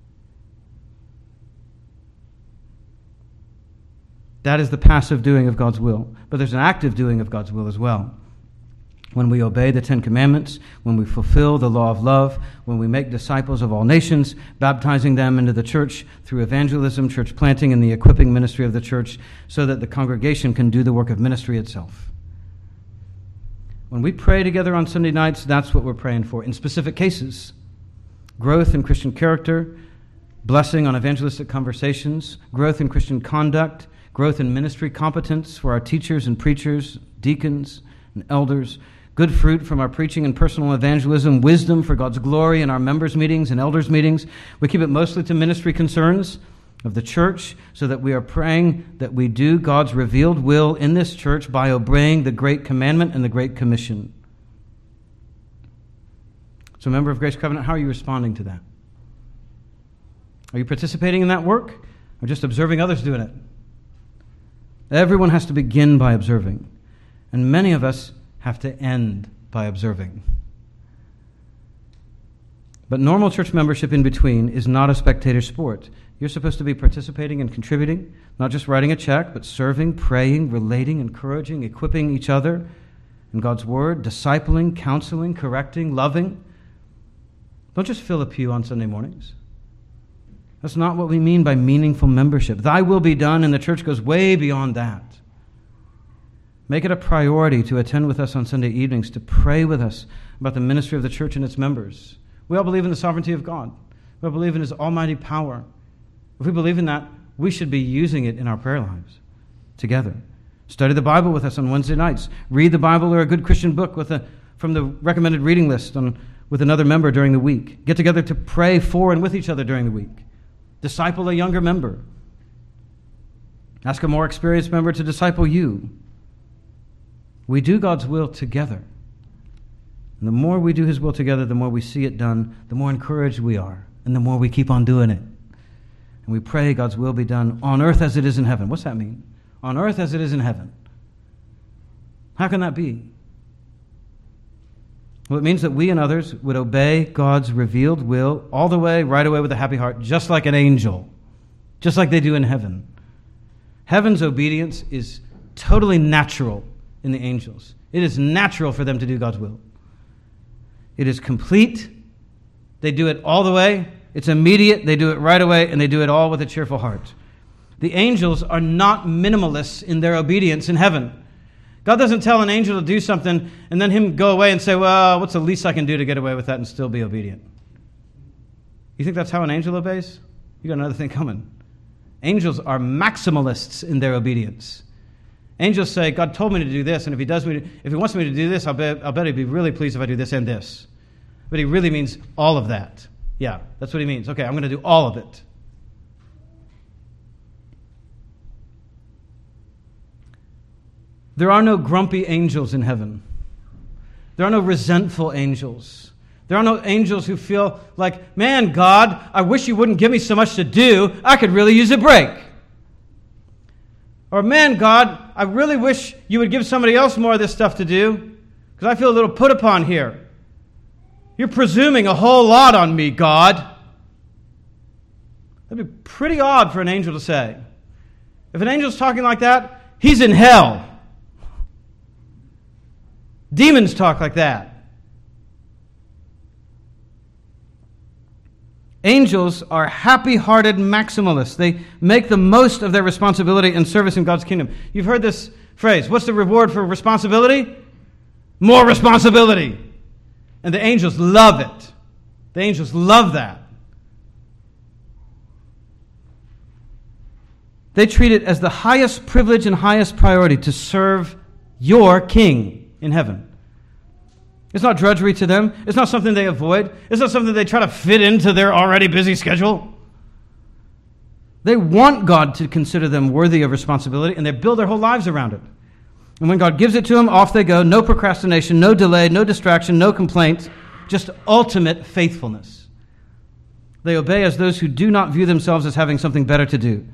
That is the passive doing of God's will. But there's an active doing of God's will as well. When we obey the Ten Commandments, when we fulfill the law of love, when we make disciples of all nations, baptizing them into the church through evangelism, church planting, and the equipping ministry of the church so that the congregation can do the work of ministry itself. When we pray together on Sunday nights, that's what we're praying for in specific cases. Growth in Christian character, blessing on evangelistic conversations, growth in Christian conduct, growth in ministry competence for our teachers and preachers, deacons and elders, good fruit from our preaching and personal evangelism, wisdom for God's glory in our members' meetings and elders' meetings. We keep it mostly to ministry concerns of the church so that we are praying that we do God's revealed will in this church by obeying the Great Commandment and the Great Commission. So, member of Grace Covenant, how are you responding to that? Are you participating in that work or just observing others doing it? Everyone has to begin by observing, and many of us have to end by observing. But normal church membership in between is not a spectator sport. You're supposed to be participating and contributing, not just writing a check, but serving, praying, relating, encouraging, equipping each other in God's Word, discipling, counseling, correcting, loving. Don't just fill a pew on Sunday mornings. That's not what we mean by meaningful membership. Thy will be done, and the church goes way beyond that. Make it a priority to attend with us on Sunday evenings, to pray with us about the ministry of the church and its members. We all believe in the sovereignty of God. We all believe in his almighty power. If we believe in that, we should be using it in our prayer lives together. Study the Bible with us on Wednesday nights. Read the Bible or a good Christian book from the recommended reading list with another member during the week. Get together to pray for and with each other during the week. Disciple a younger member. Ask a more experienced member to disciple you. We do God's will together. And the more we do his will together, the more we see it done, the more encouraged we are, and the more we keep on doing it. And we pray God's will be done on earth as it is in heaven. What's that mean? On earth as it is in heaven. How can that be? Well, it means that we and others would obey God's revealed will all the way, right away with a happy heart, just like an angel, just like they do in heaven. Heaven's obedience is totally natural in the angels. It is natural for them to do God's will. It is complete. They do it all the way. It's immediate. They do it right away, and they do it all with a cheerful heart. The angels are not minimalists in their obedience in heaven. God doesn't tell an angel to do something and then him go away and say, well, what's the least I can do to get away with that and still be obedient? You think that's how an angel obeys? You got another thing coming. Angels are maximalists in their obedience. Angels say, God told me to do this, and if he wants me to do this, I'll bet he'd be really pleased if I do this and this. But he really means all of that. Yeah, that's what he means. Okay, I'm going to do all of it. There are no grumpy angels in heaven. There are no resentful angels. There are no angels who feel like, man, God, I wish you wouldn't give me so much to do. I could really use a break. Or, man, God, I really wish you would give somebody else more of this stuff to do because I feel a little put upon here. You're presuming a whole lot on me, God. That'd be pretty odd for an angel to say. If an angel's talking like that, he's in hell. Demons talk like that. Angels are happy-hearted maximalists. They make the most of their responsibility and service in God's kingdom. You've heard this phrase. What's the reward for responsibility? More responsibility. And the angels love it. The angels love that. They treat it as the highest privilege and highest priority to serve your King in heaven. It's not drudgery to them. It's not something they avoid. It's not something they try to fit into their already busy schedule. They want God to consider them worthy of responsibility, and they build their whole lives around it. And when God gives it to them, off they go. No procrastination, no delay, no distraction, no complaint, just ultimate faithfulness. They obey as those who do not view themselves as having something better to do.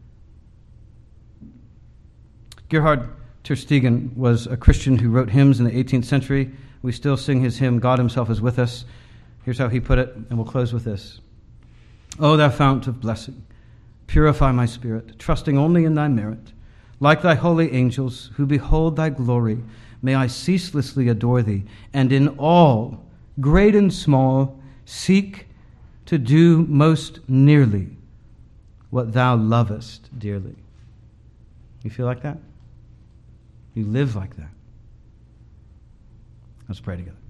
Gerhard Tersteegen was a Christian who wrote hymns in the 18th century. We still sing his hymn, God Himself is with us. Here's how he put it, and we'll close with this. O thou fount of blessing, purify my spirit, trusting only in thy merit. Like thy holy angels, who behold thy glory, may I ceaselessly adore thee, and in all, great and small, seek to do most nearly what thou lovest dearly. You feel like that? You live like that. Let's pray together.